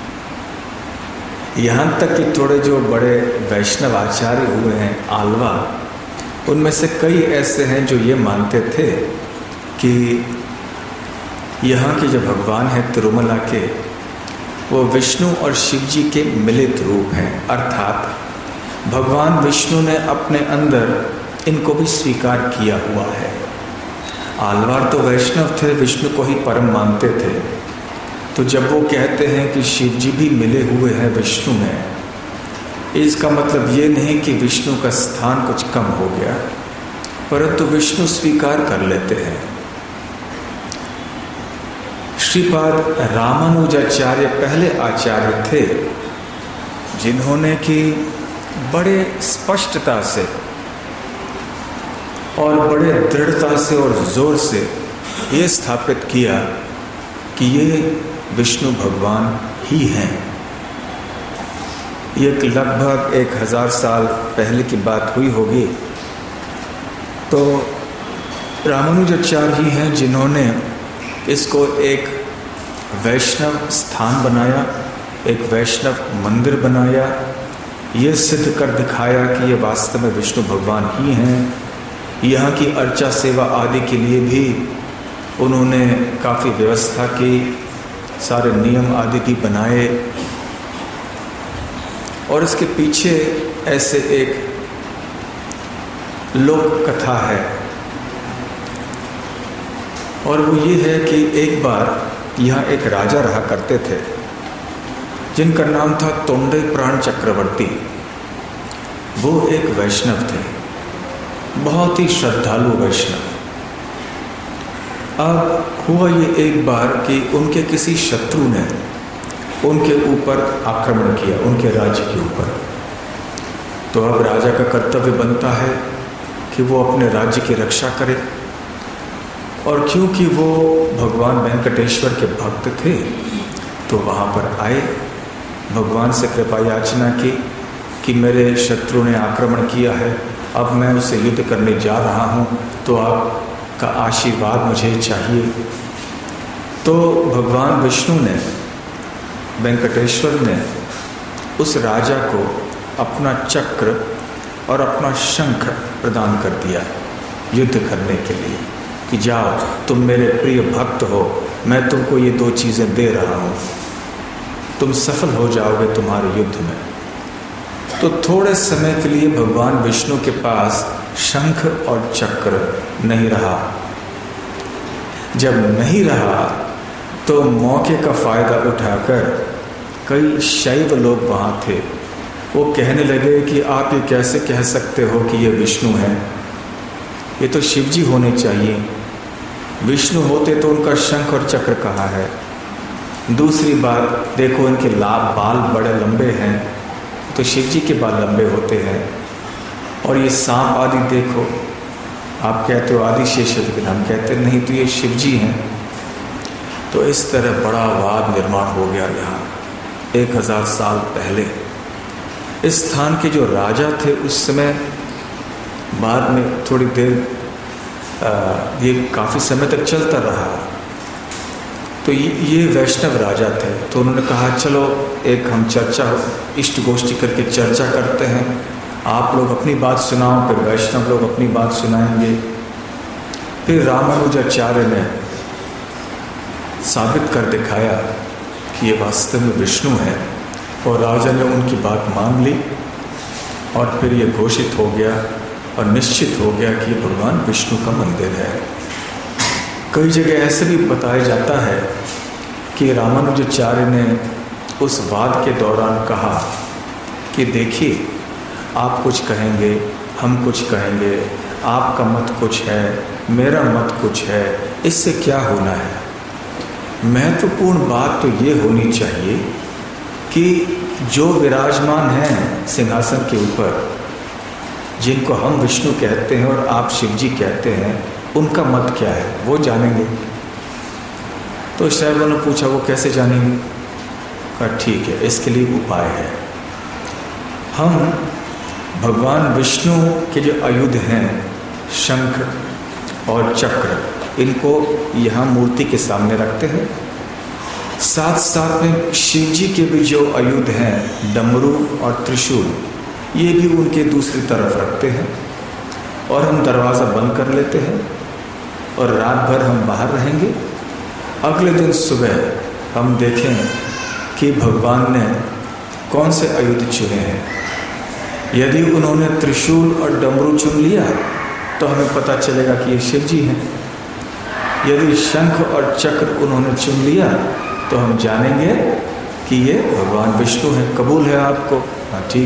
यहाँ तक कि थोड़े जो बड़े वैष्णव आचार्य हुए हैं आलवा, उनमें से कई ऐसे हैं जो ये मानते थे कि यहाँ के जो भगवान हैं तिरुमला के, वो विष्णु और शिव जी के मिलित रूप हैं, अर्थात भगवान विष्णु ने अपने अंदर इनको भी स्वीकार किया हुआ है। आलवार तो वैष्णव थे, विष्णु को ही परम मानते थे, तो जब वो कहते हैं कि शिव जी भी मिले हुए हैं विष्णु में, इसका मतलब ये नहीं कि विष्णु का स्थान कुछ कम हो गया, परंतु विष्णु स्वीकार कर लेते हैं। श्रीपाद रामानुजाचार्य पहले आचार्य थे जिन्होंने कि बड़े स्पष्टता से और बड़े दृढ़ता से और जोर से ये स्थापित किया कि ये विष्णु भगवान ही हैं। ये लगभग 1000 साल पहले की बात हुई होगी। तो रामानुजाचार्य ही हैं जिन्होंने इसको एक वैष्णव स्थान बनाया, एक वैष्णव मंदिर बनाया, ये सिद्ध कर दिखाया कि ये वास्तव में विष्णु भगवान ही हैं। यहाँ की अर्चा सेवा आदि के लिए भी उन्होंने काफ़ी व्यवस्था की, सारे नियम आदि भी बनाए। और इसके पीछे ऐसे एक लोक कथा है, और वो ये है कि एक बार यहाँ एक राजा रहा करते थे जिनका नाम था तोंडईप्राण चक्रवर्ती। वो एक वैष्णव थे, बहुत ही श्रद्धालु वैष्णव। अब हुआ ये एक बार कि उनके किसी शत्रु ने उनके ऊपर आक्रमण किया, उनके राज्य के ऊपर। तो अब राजा का कर्तव्य बनता है कि वो अपने राज्य की रक्षा करे, और क्योंकि वो भगवान वेंकटेश्वर के भक्त थे तो वहाँ पर आए, भगवान से कृपा याचना की कि मेरे शत्रु ने आक्रमण किया है, अब मैं उससे युद्ध करने जा रहा हूँ, तो आपका आशीर्वाद मुझे चाहिए। तो भगवान विष्णु ने, वेंकटेश्वर ने उस राजा को अपना चक्र और अपना शंख प्रदान कर दिया युद्ध करने के लिए कि जाओ, तुम मेरे प्रिय भक्त हो, मैं तुमको ये दो चीज़ें दे रहा हूँ, तुम सफल हो जाओगे तुम्हारे युद्ध में। तो थोड़े समय के लिए भगवान विष्णु के पास शंख और चक्र नहीं रहा। जब नहीं रहा तो मौके का फ़ायदा उठाकर कई शैव लोग वहाँ थे, वो कहने लगे कि आप ये कैसे कह सकते हो कि ये विष्णु हैं, ये तो शिव जी होने चाहिए, विष्णु होते तो उनका शंख और चक्र कहाँ है। दूसरी बात देखो, इनके बाल बड़े लंबे हैं, तो शिव जी के बाल लंबे होते हैं। और ये सांप आदि देखो, आप कहते हो आदि शेष, लेकिन हम कहते नहीं, तो ये शिव जी हैं। तो इस तरह बड़ा वाद निर्माण हो गया यहाँ 1000 साल पहले। इस स्थान के जो राजा थे उस समय, बाद में थोड़ी देर ये काफ़ी समय तक चलता रहा। तो ये वैष्णव राजा थे, तो उन्होंने कहा चलो एक हम चर्चा, इष्ट गोष्ठी करके चर्चा करते हैं, आप लोग अपनी बात सुनाओ, फिर वैष्णव लोग अपनी बात सुनाएंगे। फिर रामानुजाचार्य ने साबित कर दिखाया कि ये वास्तव में विष्णु है, और राजा ने उनकी बात मान ली, और फिर ये घोषित हो गया और निश्चित हो गया कि भगवान विष्णु का मंदिर है। कई जगह ऐसे भी बताया जाता है कि रामानुजाचार्य ने उस वाद के दौरान कहा कि देखिए, आप कुछ कहेंगे, हम कुछ कहेंगे, आपका मत कुछ है, मेरा मत कुछ है, इससे क्या होना है। महत्वपूर्ण बात तो ये होनी चाहिए कि जो विराजमान हैं सिंहासन के ऊपर, जिनको हम विष्णु कहते हैं और आप शिव जी कहते हैं, उनका मत क्या है, वो जानेंगे। तो शैवों ने पूछा वो कैसे जानेंगे? कहा ठीक है, इसके लिए उपाय है। हम भगवान विष्णु के जो आयुध हैं, शंख और चक्र, इनको यहाँ मूर्ति के सामने रखते हैं। साथ साथ में शिव जी के भी जो आयुध हैं, डमरू और त्रिशूल, ये भी उनके दूसरी तरफ रखते हैं। और हम दरवाज़ा बंद कर लेते हैं और रात भर हम बाहर रहेंगे। अगले दिन सुबह हम देखें कि भगवान ने कौन से आयुध चुने हैं। यदि उन्होंने त्रिशूल और डमरू चुन लिया तो हमें पता चलेगा कि ये शिव जी हैं। यदि शंख और चक्र उन्होंने चुन लिया तो हम जानेंगे कि ये भगवान विष्णु हैं। कबूल है आपको? हाँ ठीक।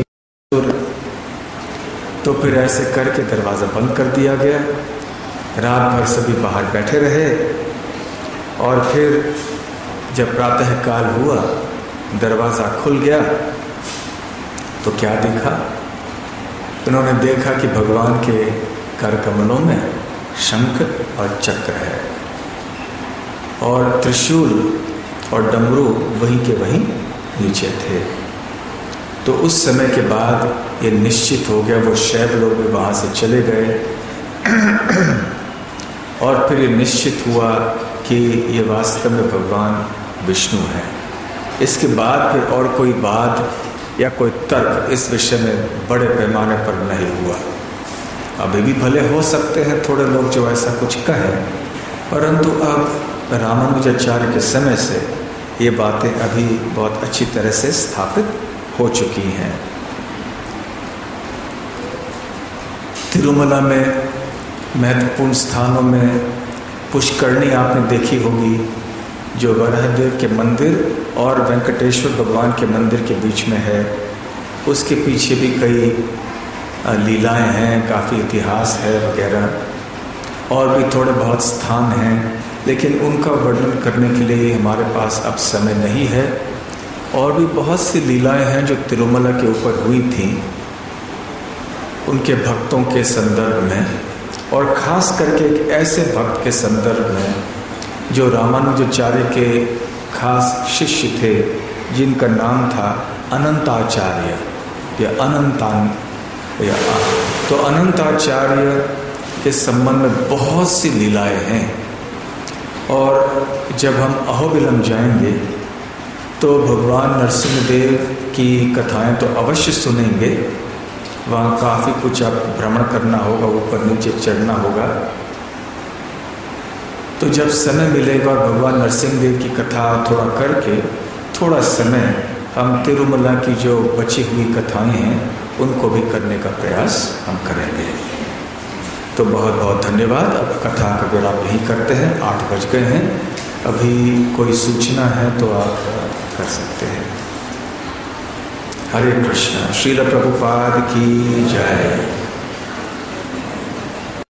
तो फिर ऐसे करके दरवाज़ा बंद कर दिया गया। रात भर सभी बाहर बैठे रहे, और फिर जब प्रातः काल हुआ, दरवाज़ा खुल गया तो क्या देखा? उन्होंने देखा कि भगवान के कर कमलों में शंख और चक्र है, और त्रिशूल और डमरू वहीं के वहीं नीचे थे। तो उस समय के बाद ये निश्चित हो गया, वो शैव लोग भी वहाँ से चले गए। और फिर ये निश्चित हुआ कि ये वास्तव में भगवान विष्णु हैं। इसके बाद फिर और कोई बात या कोई तर्क इस विषय में बड़े पैमाने पर नहीं हुआ। अभी भी भले हो सकते हैं थोड़े लोग जो ऐसा कुछ कहें, परंतु अब रामानुजाचार्य के समय से ये बातें अभी बहुत अच्छी तरह से स्थापित हो चुकी हैं। तिरुमला में महत्वपूर्ण स्थानों में पुष्करणी आपने देखी होगी, जो वराहदेव के मंदिर और वेंकटेश्वर भगवान के मंदिर के बीच में है। उसके पीछे भी कई लीलाएं हैं, काफ़ी इतिहास है वगैरह, और भी थोड़े बहुत स्थान हैं, लेकिन उनका वर्णन करने के लिए हमारे पास अब समय नहीं है। और भी बहुत सी लीलाएं हैं जो तिरुमला के ऊपर हुई थीं उनके भक्तों के संदर्भ में, और ख़ास करके एक ऐसे भक्त के संदर्भ में जो रामानुजाचार्य के खास शिष्य थे, जिनका नाम था अनंताचार्य या तो अनंताचार्य के संबंध में बहुत सी लीलाएं हैं। और जब हम अहोबिलम जाएंगे तो भगवान नरसिंहदेव की कथाएं तो अवश्य सुनेंगे। वहाँ काफ़ी कुछ आप भ्रमण करना होगा, ऊपर नीचे चढ़ना होगा। तो जब समय मिलेगा और भगवान नरसिंहदेव की कथा थोड़ा करके थोड़ा समय हम तिरुमला की जो बची हुई कथाएं हैं उनको भी करने का प्रयास हम करेंगे। तो बहुत बहुत धन्यवाद। अब कथा का विराम यहीं करते हैं, 8 बज गए हैं। अभी कोई सूचना है तो आप कर सकते हैं। हरे कृष्ण। श्रील प्रभुपाद की जय।